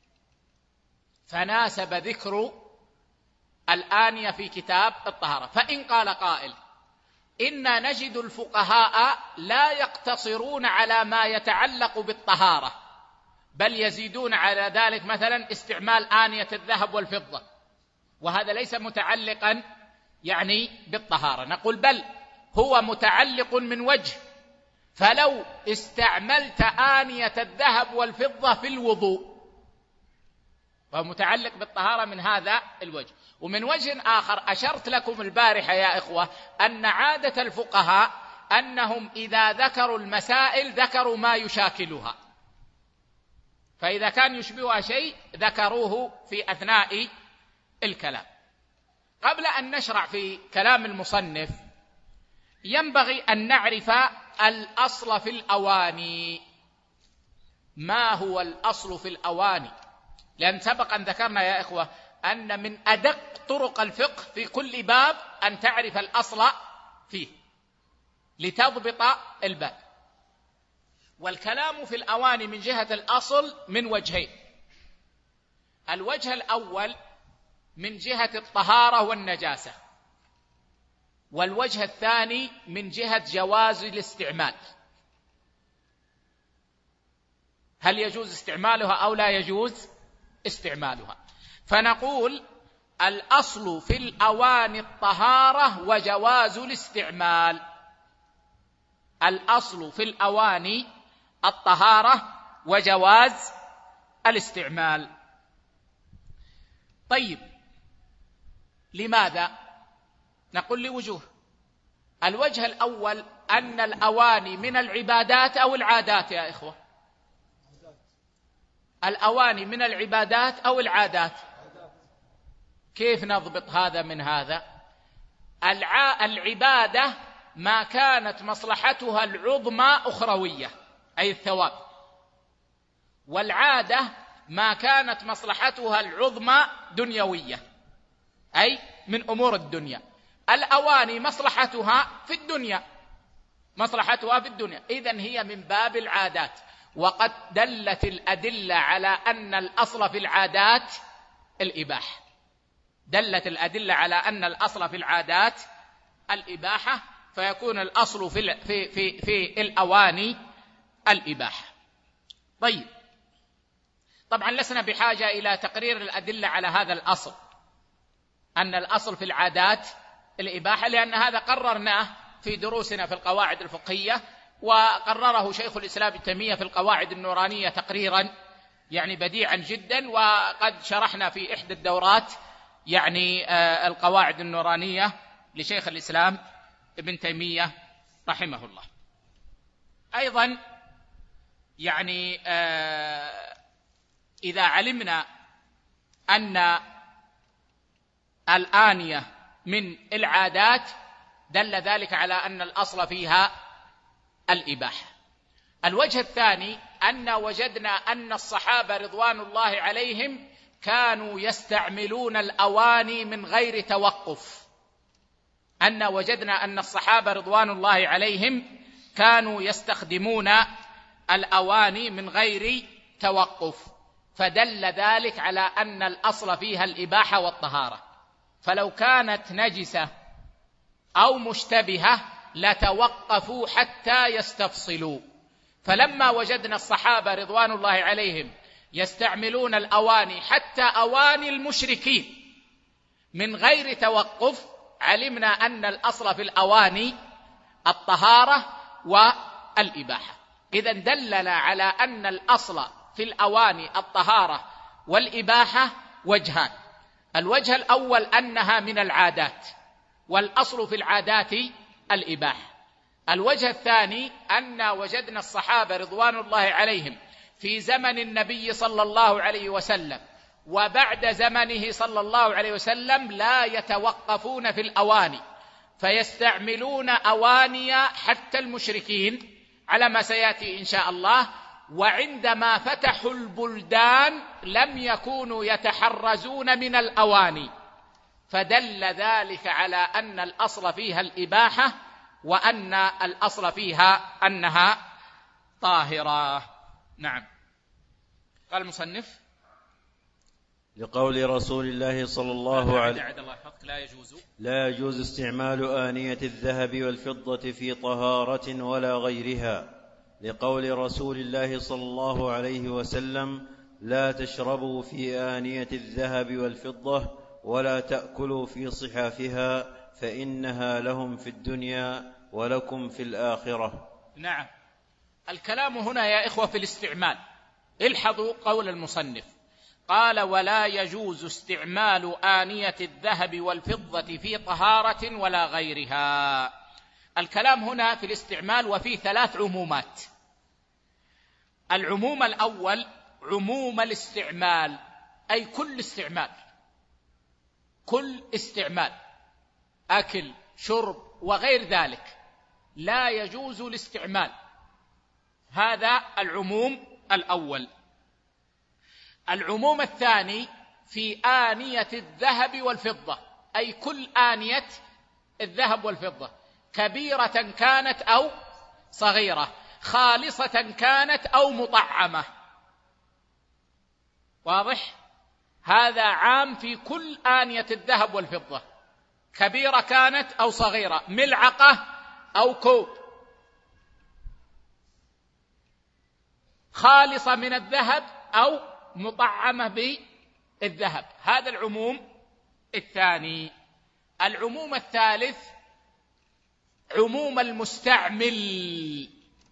Speaker 1: فناسب ذكر الآنية في كتاب الطهارة. فإن قال قائل إن نجد الفقهاء لا يقتصرون على ما يتعلق بالطهارة، بل يزيدون على ذلك مثلا استعمال آنية الذهب والفضة، وهذا ليس متعلقا يعني بالطهارة، نقول بل هو متعلق من وجه، فلو استعملت آنية الذهب والفضة في الوضوء فهو متعلق بالطهارة من هذا الوجه. ومن وجه آخر أشرت لكم البارحة يا إخوة أن عادة الفقهاء أنهم إذا ذكروا المسائل ذكروا ما يشاكلها، فإذا كان يشبهها شيء ذكروه في أثناء الكلام. قبل أن نشرع في كلام المصنف ينبغي أن نعرف الأصل في الأواني. ما هو الأصل في الأواني؟ لأن سبق أن ذكرنا يا إخوة أن من أدق طرق الفقه في كل باب أن تعرف الأصل فيه. لتضبط الباب. والكلام في الأواني من جهة الأصل من وجهين: الوجه الأول من جهة الطهارة والنجاسة، والوجه الثاني من جهة جواز الاستعمال، هل يجوز استعمالها أو لا يجوز استعمالها. فنقول الأصل في الأواني الطهارة وجواز الاستعمال. الأصل في الأواني الطهارة وجواز الاستعمال. طيب، لماذا؟ نقول لوجوه. الوجه الأول أن الأواني من العبادات أو العادات يا إخوة؟ الأواني من العبادات أو العادات؟ كيف نضبط هذا من هذا؟ الع... العبادة ما كانت مصلحتها العظمى أخروية أي الثواب، والعادة ما كانت مصلحتها العظمى دنيوية أي من أمور الدنيا. الأواني مصلحتها في الدنيا، مصلحتها في الدنيا، إذن هي من باب العادات. وقد دلت الأدلة على أن الأصل في العادات الإباحة، دلت الأدلة على أن الأصل في العادات الإباحة، فيكون الأصل في في في, في الأواني الإباحة. طيب، طبعا لسنا بحاجة إلى تقرير الأدلة على هذا الأصل، أن الأصل في العادات الإباحة، لأن هذا قررناه في دروسنا في القواعد الفقهية، وقرره شيخ الإسلام ابن تيمية في القواعد النورانية تقريرا يعني بديعا جدا، وقد شرحنا في إحدى الدورات يعني القواعد النورانية لشيخ الإسلام ابن تيمية رحمه الله. أيضا يعني إذا علمنا أن الآنية من العادات دل ذلك على أن الأصل فيها الإباحة. الوجه الثاني أن وجدنا أن الصحابة رضوان الله عليهم كانوا يستعملون الأواني من غير توقف. أن وجدنا أن الصحابة رضوان الله عليهم كانوا يستخدمون الأواني من غير توقف، فدل ذلك على أن الأصل فيها الإباحة والطهارة. فلو كانت نجسة أو مشتبهة لتوقفوا حتى يستفصلوا. فلما وجدنا الصحابة رضوان الله عليهم يستعملون الأواني حتى أواني المشركين من غير توقف، علمنا أن الأصل في الأواني الطهارة والإباحة. إذن دلنا على أن الأصل في الأواني الطهارة والإباحة وجهان: الوجه الأول أنها من العادات، والأصل في العادات الإباحة. الوجه الثاني أن وجدنا الصحابة رضوان الله عليهم في زمن النبي صلى الله عليه وسلم وبعد زمنه صلى الله عليه وسلم لا يتوقفون في الأواني، فيستعملون أواني حتى المشركين على ما سيأتي إن شاء الله. وعندما فتحوا البلدان لم يكونوا يتحرزون من الأواني، فدل ذلك على أن الأصل فيها الإباحة وأن الأصل فيها أنها طاهرة. نعم. قال المصنف:
Speaker 3: لقول رسول الله صلى الله عليه
Speaker 1: وسلم: لا يجوز
Speaker 3: لا يجوز استعمال آنية الذهب والفضة في طهارة ولا غيرها. لقول رسول الله صلى الله عليه وسلم: لا تشربوا في آنية الذهب والفضة ولا تأكلوا في صحافها فإنها لهم في الدنيا ولكم في الآخرة.
Speaker 1: نعم. الكلام هنا يا إخوة في الاستعمال. الحظوا قول المصنف، قال: ولا يجوز استعمال آنية الذهب والفضة في طهارة ولا غيرها. الكلام هنا في الاستعمال وفي ثلاث عمومات. العموم الأول عموم الاستعمال، أي كل استعمال، كل استعمال، أكل شرب وغير ذلك لا يجوز الاستعمال. هذا العموم الأول. العموم الثاني في آنية الذهب والفضة، أي كل آنية الذهب والفضة كبيرة كانت أو صغيرة، خالصة كانت أو مطعمة. واضح؟ هذا عام في كل آنية الذهب والفضة، كبيرة كانت أو صغيرة، ملعقة أو كوب، خالصة من الذهب أو مطعمة بالذهب. هذا العموم الثاني. العموم الثالث عموم المستعمل،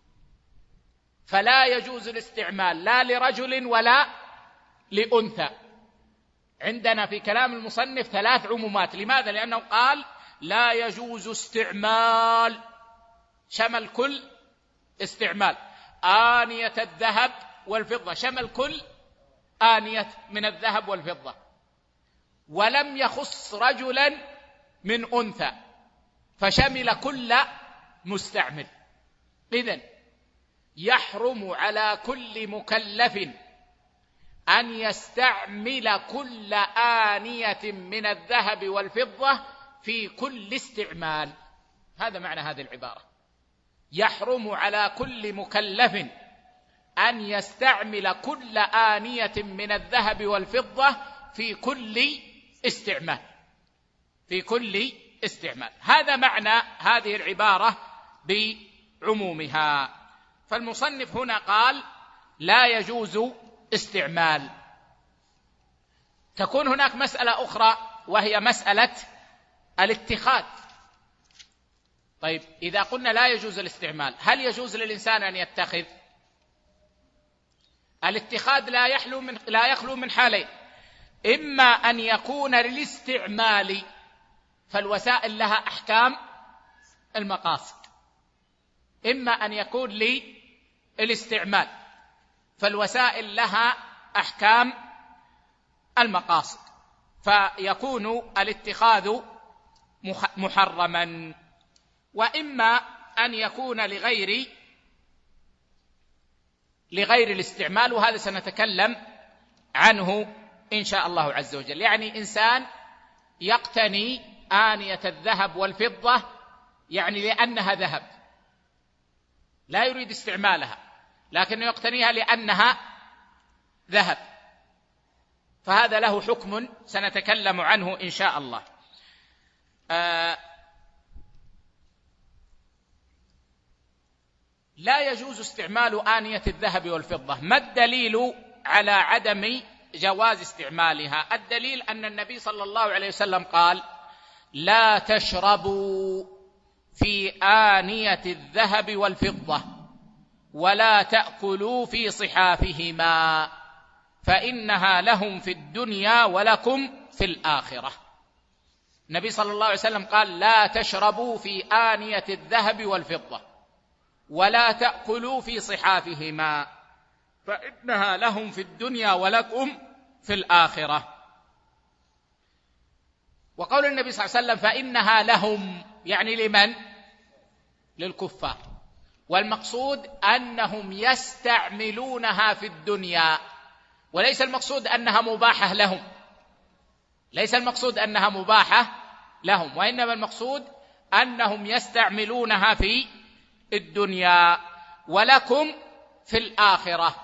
Speaker 1: فلا يجوز الاستعمال لا لرجل ولا لأنثى. عندنا في كلام المصنف ثلاث عمومات. لماذا؟ لأنه قال لا يجوز استعمال، شمل كل استعمال. آنية الذهب والفضة شمل كل آنية من الذهب والفضة، ولم يخص رجلا من أنثى، فشمل كل مستعمل. إذن يحرم على كل مكلف أن يستعمل كل آنية من الذهب والفضة في كل استعمال. هذا معنى هذه العبارة، يحرم على كل مكلف أن يستعمل كل آنية من الذهب والفضة في كل استعمال، في كل استعمال. هذا معنى هذه العبارة بعمومها. فالمصنف هنا قال لا يجوز استعمال. تكون هناك مسألة أخرى وهي مسألة الاتخاذ. طيب، إذا قلنا لا يجوز الاستعمال، هل يجوز للإنسان أن يتخذ؟ الاتخاذ لا يخلو من لا يخلو من حالين: إما أن يكون للاستعمال فالوسائل لها أحكام المقاصد، إما أن يكون للاستعمال فالوسائل لها أحكام المقاصد، فيكون الاتخاذ محرما. وإما أن يكون لغير لغير الاستعمال، وهذا سنتكلم عنه إن شاء الله عز وجل. يعني إنسان يقتني آنية الذهب والفضة يعني لأنها ذهب، لا يريد استعمالها لكنه يقتنيها لأنها ذهب، فهذا له حكم سنتكلم عنه إن شاء الله. آه لا يجوز استعمال آنية الذهب والفضة. ما الدليل على عدم جواز استعمالها؟ الدليل أن النبي صلى الله عليه وسلم قال لا تشربوا في آنية الذهب والفضة ولا تأكلوا في صحافهما فإنها لهم في الدنيا ولكم في الآخرة. النبي صلى الله عليه وسلم قال لا تشربوا في آنية الذهب والفضة ولا تأكلوا في صحافهما فإنها لهم في الدنيا ولكم في الآخرة. وقول النبي صلى الله عليه وسلم فإنها لهم يعني لمن؟ للكفار، والمقصود أنهم يستعملونها في الدنيا، وليس المقصود أنها مباحة لهم، ليس المقصود أنها مباحة لهم، وإنما المقصود أنهم يستعملونها في الدنيا ولكم في الآخرة.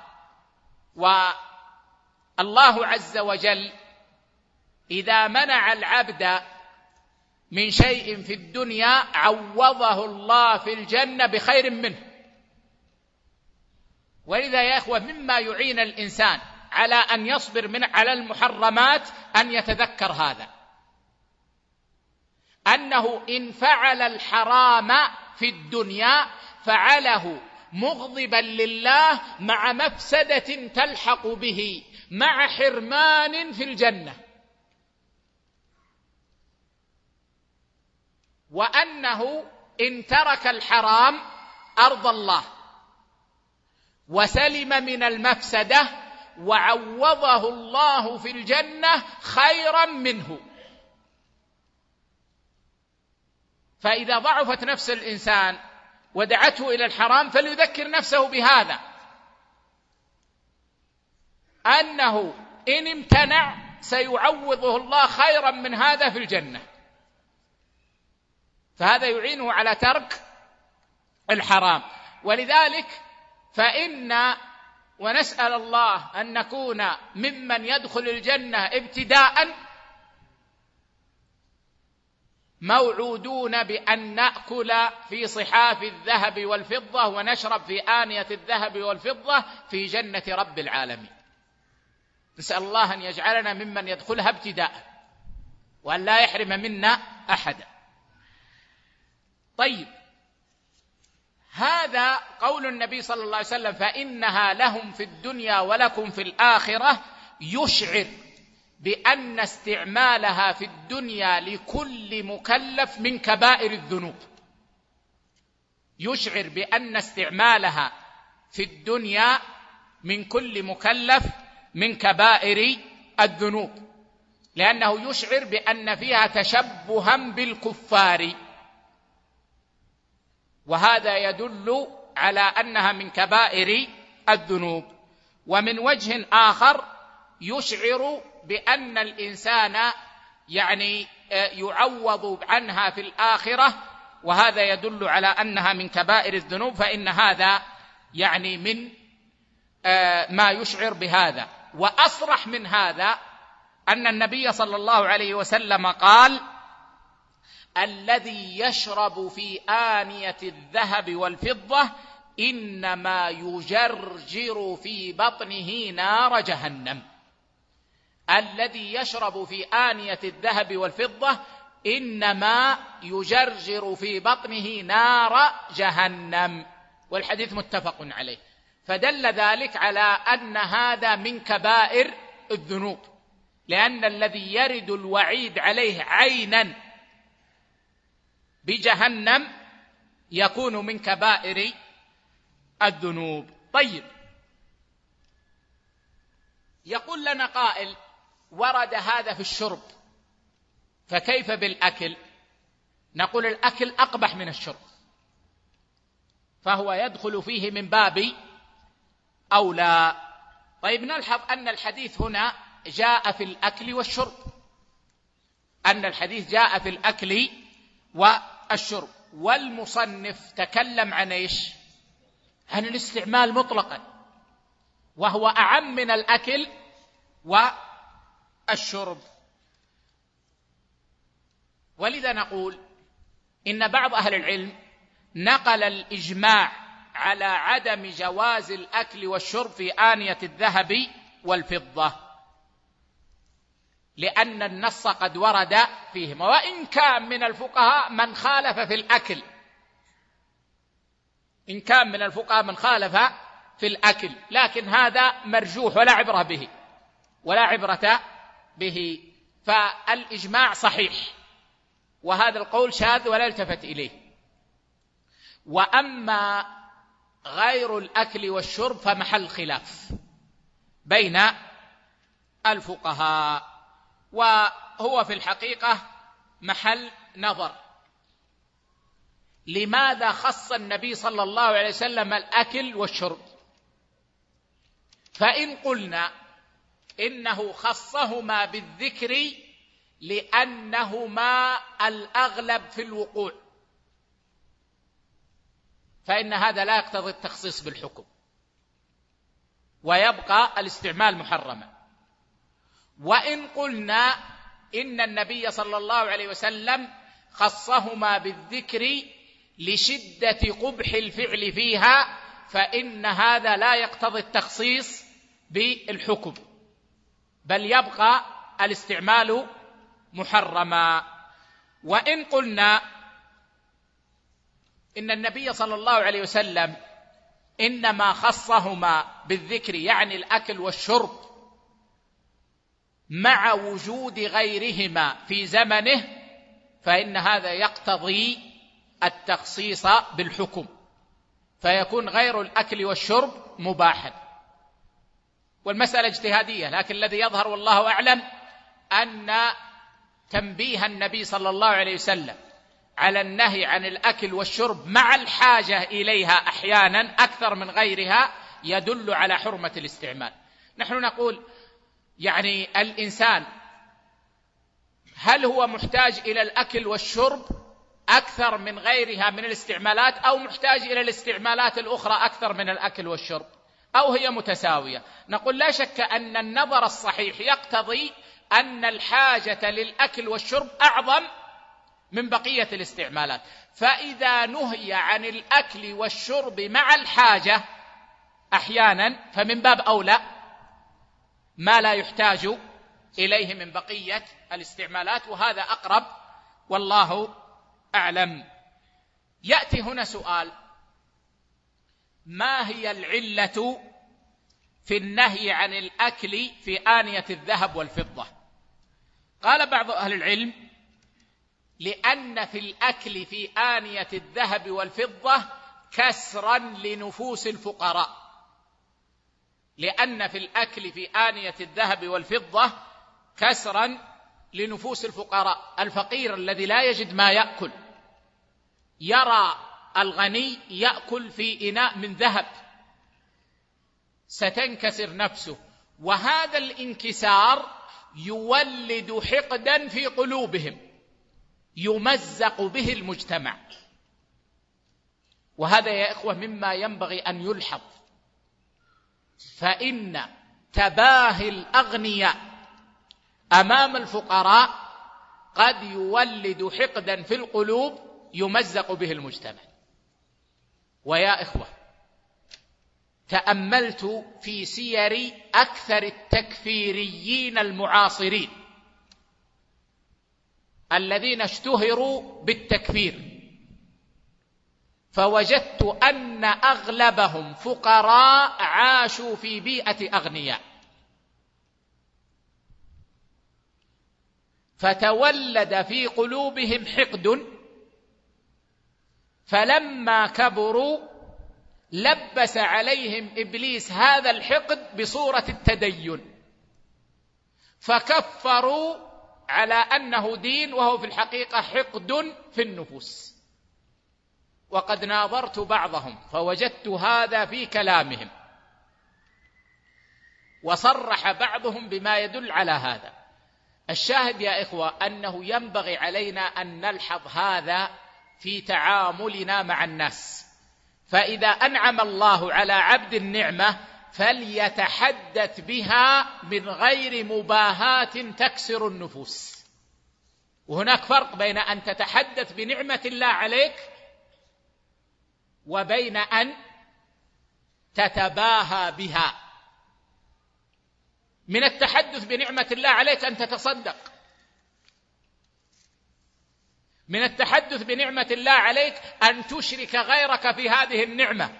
Speaker 1: والله عز وجل إذا منع العبد من شيء في الدنيا عوضه الله في الجنة بخير منه. ولذا يا إخوة مما يعين الإنسان على أن يصبر من على المحرمات أن يتذكر هذا، أنه إن فعل الحرام في الدنيا فعله مغضبا لله مع مفسدة تلحق به مع حرمان في الجنة، وأنه إن ترك الحرام أرضى الله وسلم من المفسدة وعوضه الله في الجنة خيرا منه. فإذا ضعفت نفس الإنسان ودعته إلى الحرام فليذكر نفسه بهذا، أنه إن امتنع سيعوضه الله خيرا من هذا في الجنة. فهذا يعينه على ترك الحرام. ولذلك فإن ونسأل الله أن نكون ممن يدخل الجنة ابتداء موعودون بأن نأكل في صحاف الذهب والفضة ونشرب في آنية الذهب والفضة في جنة رب العالمين. نسأل الله أن يجعلنا ممن يدخلها ابتداء وأن لا يحرم منا أحدا. طيب، هذا قول النبي صلى الله عليه وسلم فإنها لهم في الدنيا ولكم في الآخرة، يشعر بأن استعمالها في الدنيا لكل مكلف من كبائر الذنوب. يشعر بأن استعمالها في الدنيا من كل مكلف من كبائر الذنوب، لأنه يشعر بأن فيها تشبها بالكفار، وهذا يدل على أنها من كبائر الذنوب. ومن وجه آخر يشعر بأن الإنسان يعني يعوض عنها في الآخرة، وهذا يدل على أنها من كبائر الذنوب، فإن هذا يعني من ما يشعر بهذا. وأصرح من هذا أن النبي صلى الله عليه وسلم قال: الذي يشرب في آنية الذهب والفضة إنما يجرجر في بطنه نار جهنم. الذي يشرب في آنية الذهب والفضة إنما يجرجر في بطنه نار جهنم، والحديث متفق عليه. فدل ذلك على أن هذا من كبائر الذنوب، لأن الذي يرد الوعيد عليه عينا بجهنم يكون من كبائر الذنوب. طيب، يقول لنا قائل: ورد هذا في الشرب، فكيف بالأكل؟ نقول: الأكل أقبح من الشرب، فهو يدخل فيه من باب أولى. طيب، نلحظ أن الحديث هنا جاء في الأكل والشرب، أن الحديث جاء في الأكل والشرب، والمصنف تكلم عن إيش؟ عن الاستعمال مطلقا، وهو أعم من الأكل والشرب. ولذا نقول إن بعض أهل العلم نقل الإجماع على عدم جواز الأكل والشرب في آنية الذهب والفضة، لأن النص قد ورد فيهما، وإن كان من الفقهاء من خالف في الأكل، إن كان من الفقهاء من خالف في الأكل، لكن هذا مرجوح ولا عبرة به ولا عبرة به، فالإجماع صحيح، وهذا القول شاذ ولا التفت إليه. وأما غير الأكل والشرب فمحل خلاف بين الفقهاء، وهو في الحقيقة محل نظر. لماذا خص النبي صلى الله عليه وسلم الأكل والشرب؟ فإن قلنا إنه خصهما بالذكر لأنهما الأغلب في الوقوع، فإن هذا لا يقتضي التخصيص بالحكم، ويبقى الاستعمال محرما. وإن قلنا إن النبي صلى الله عليه وسلم خصهما بالذكر لشدة قبح الفعل فيها، فإن هذا لا يقتضي التخصيص بالحكم، بل يبقى الاستعمال محرما. وإن قلنا إن النبي صلى الله عليه وسلم إنما خصهما بالذكر، يعني الأكل والشرب، مع وجود غيرهما في زمنه، فإن هذا يقتضي التخصيص بالحكم، فيكون غير الأكل والشرب مباحا. والمسألة اجتهادية، لكن الذي يظهر والله أعلم أن تنبيه النبي صلى الله عليه وسلم على النهي عن الأكل والشرب مع الحاجة إليها أحيانا أكثر من غيرها يدل على حرمة الاستعمال. نحن نقول يعني الإنسان هل هو محتاج إلى الأكل والشرب أكثر من غيرها من الاستعمالات، أو محتاج إلى الاستعمالات الأخرى أكثر من الأكل والشرب، أو هي متساوية؟ نقول لا شك أن النظر الصحيح يقتضي أن الحاجة للأكل والشرب أعظم من بقية الاستعمالات، فإذا نهي عن الأكل والشرب مع الحاجة أحيانا فمن باب أولى ما لا يحتاج إليه من بقية الاستعمالات، وهذا أقرب والله أعلم. يأتي هنا سؤال: ما هي العلة في النهي عن الأكل في آنية الذهب والفضة؟ قال بعض أهل العلم: لأن في الأكل في آنية الذهب والفضة كسرا لنفوس الفقراء، لأن في الأكل في آنية الذهب والفضة كسرا لنفوس الفقراء. الفقير الذي لا يجد ما يأكل يرى الغني يأكل في إناء من ذهب، ستنكسر نفسه، وهذا الانكسار يولد حقدا في قلوبهم يمزق به المجتمع. وهذا يا إخوة مما ينبغي أن يلحظ، فإن تباهي الأغنياء أمام الفقراء قد يولد حقدا في القلوب يمزق به المجتمع. ويا إخوة، تأملت في سير أكثر التكفيريين المعاصرين الذين اشتهروا بالتكفير، فوجدت أن أغلبهم فقراء عاشوا في بيئة أغنياء، فتولد في قلوبهم حقد، فلما كبروا لبس عليهم إبليس هذا الحقد بصورة التدين، فكفروا على أنه دين وهو في الحقيقة حقد في النفوس. وقد ناظرت بعضهم فوجدت هذا في كلامهم، وصرح بعضهم بما يدل على هذا. الشاهد يا إخوة أنه ينبغي علينا أن نلحظ هذا في تعاملنا مع الناس، فإذا أنعم الله على عبد النعمة فليتحدث بها من غير مباهاة تكسر النفوس. وهناك فرق بين أن تتحدث بنعمة الله عليك وبين أن تتباهى بها. من التحدث بنعمة الله عليك أن تتصدق، من التحدث بنعمة الله عليك أن تشرك غيرك في هذه النعمة،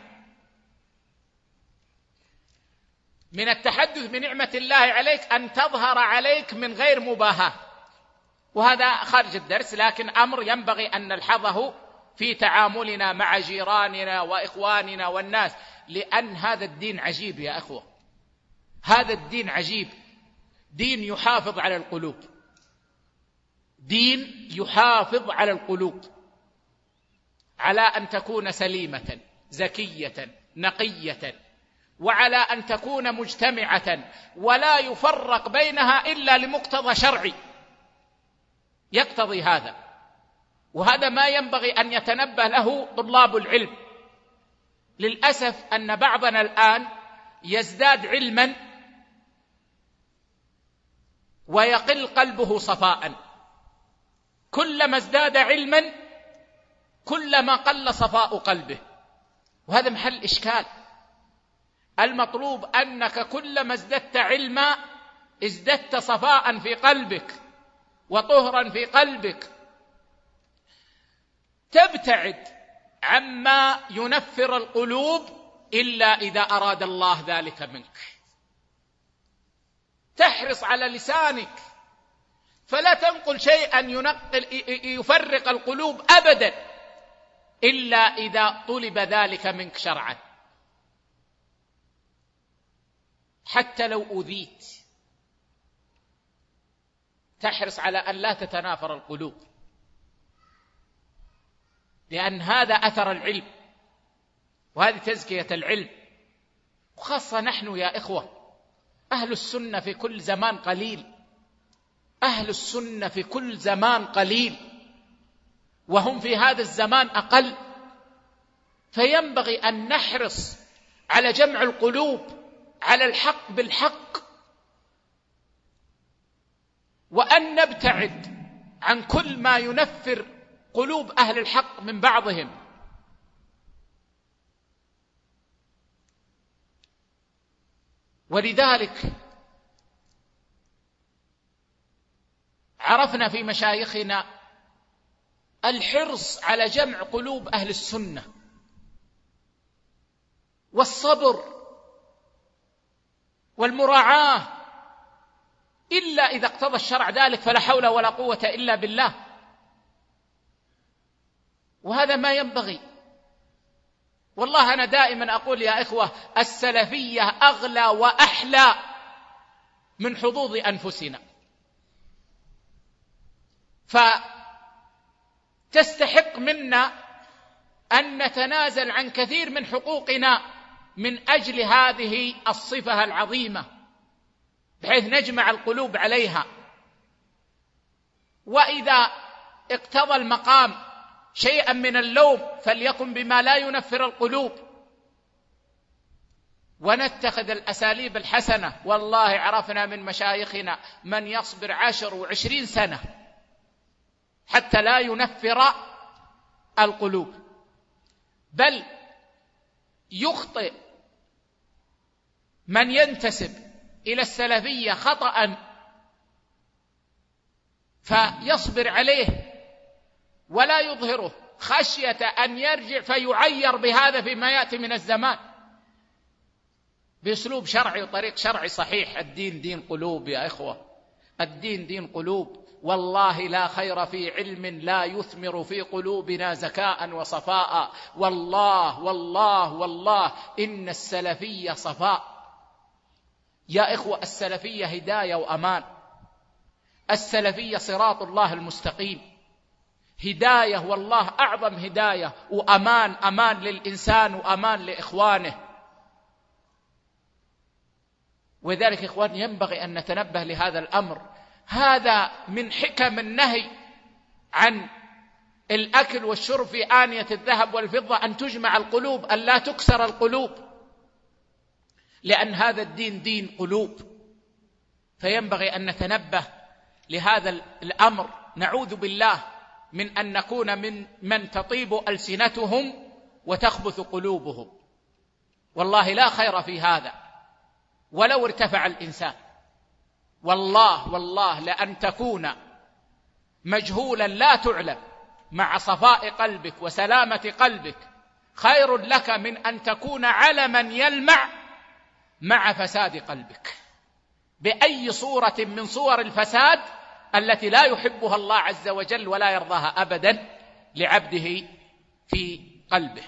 Speaker 1: من التحدث بنعمة الله عليك أن تظهر عليك من غير مباهاة. وهذا خارج الدرس، لكن أمر ينبغي أن نلحظه في تعاملنا مع جيراننا وإخواننا والناس، لأن هذا الدين عجيب يا أخوة، هذا الدين عجيب، دين يحافظ على القلوب، دين يحافظ على القلوب على أن تكون سليمة زكية نقية، وعلى أن تكون مجتمعة ولا يفرق بينها إلا لمقتضى شرعي يقتضي هذا. وهذا ما ينبغي أن يتنبه له طلاب العلم. للأسف أن بعضنا الآن يزداد علما ويقل قلبه صفاء، كلما ازداد علما كلما قل صفاء قلبه، وهذا محل إشكال. المطلوب أنك كلما ازددت علما ازددت صفاء في قلبك وطهرا في قلبك، تبتعد عما ينفر القلوب إلا إذا أراد الله ذلك منك، تحرص على لسانك فلا تنقل شيئا ينقل يفرق القلوب أبدا إلا إذا طلب ذلك منك شرعا، حتى لو أذيت تحرص على أن لا تتنافر القلوب، لأن هذا أثر العلم وهذه تزكية العلم. وخاصة نحن يا إخوة أهل السنة في كل زمان قليل، أهل السنة في كل زمان قليل، وهم في هذا الزمان أقل، فينبغي أن نحرص على جمع القلوب على الحق بالحق، وأن نبتعد عن كل ما ينفر قلوب أهل الحق من بعضهم. ولذلك عرفنا في مشايخنا الحرص على جمع قلوب أهل السنة والصبر والمراعاة، إلا إذا اقتضى الشرع ذلك فلا حول ولا قوة إلا بالله. وهذا ما ينبغي. والله أنا دائما أقول يا إخوة، السلفية أغلى وأحلى من حظوظ أنفسنا، فتستحق منا أن نتنازل عن كثير من حقوقنا من أجل هذه الصفة العظيمة، بحيث نجمع القلوب عليها. وإذا اقتضى المقام شيئا من اللوم فليكن بما لا ينفر القلوب، ونتخذ الأساليب الحسنة. والله عرفنا من مشايخنا من يصبر عشر وعشرين سنة حتى لا ينفر القلوب، بل يخطئ من ينتسب إلى السلفية خطأ فيصبر عليه ولا يظهره خشية أن يرجع فيعير بهذا فيما يأتي من الزمان، بأسلوب شرعي وطريق شرعي صحيح. الدين دين قلوب يا إخوة، الدين دين قلوب. والله لا خير في علم لا يثمر في قلوبنا زكاء وصفاء. والله والله والله إن السلفية صفاء يا إخوة، السلفية هداية وأمان، السلفية صراط الله المستقيم، هداية والله أعظم هداية وأمان، أمان للإنسان وأمان لإخوانه. وذلك إخوان ينبغي أن نتنبه لهذا الأمر. هذا من حكم النهي عن الأكل والشرب في آنية الذهب والفضة، أن تجمع القلوب، أن لا تكسر القلوب، لأن هذا الدين دين قلوب. فينبغي أن نتنبه لهذا الأمر، نعوذ بالله من أن نكون من من تطيب ألسنتهم وتخبث قلوبهم. والله لا خير في هذا ولو ارتفع الإنسان. والله والله لأن تكون مجهولا لا تعلم مع صفاء قلبك وسلامة قلبك خير لك من أن تكون علما يلمع مع فساد قلبك بأي صورة من صور الفساد التي لا يحبها الله عز وجل ولا يرضاها أبدا لعبده في قلبه.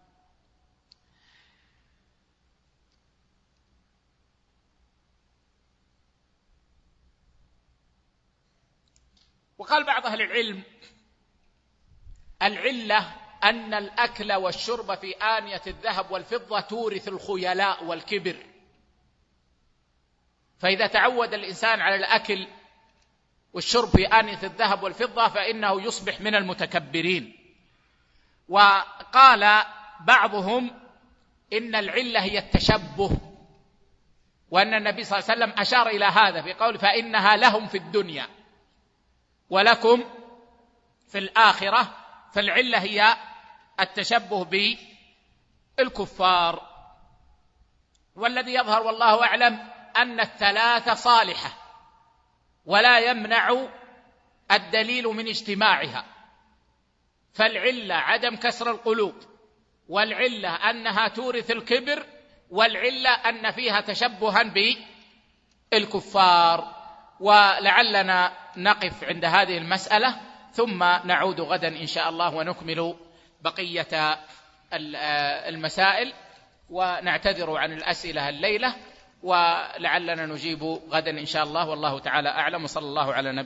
Speaker 1: وقال بعض أهل العلم العلة أن الأكل والشرب في آنية الذهب والفضة تورث الخيلاء والكبر، فإذا تعود الإنسان على الأكل والشرب في آنية الذهب والفضة فإنه يصبح من المتكبرين. وقال بعضهم إن العلة هي التشبه، وأن النبي صلى الله عليه وسلم أشار إلى هذا في قوله فإنها لهم في الدنيا ولكم في الآخرة. فالعلة هي التشبه بالكفار. والذي يظهر والله أعلم أن الثلاثة صالحة ولا يمنع الدليل من اجتماعها. فالعلة عدم كسر القلوب، والعلة أنها تورث الكبر، والعلة أن فيها تشبها بالكفار. ولعلنا نقف عند هذه المسألة ثم نعود غدا إن شاء الله ونكمل بقية المسائل، ونعتذر عن الأسئلة الليلة ولعلنا نجيب غدا إن شاء الله، والله تعالى أعلم. وصلى الله على نبينا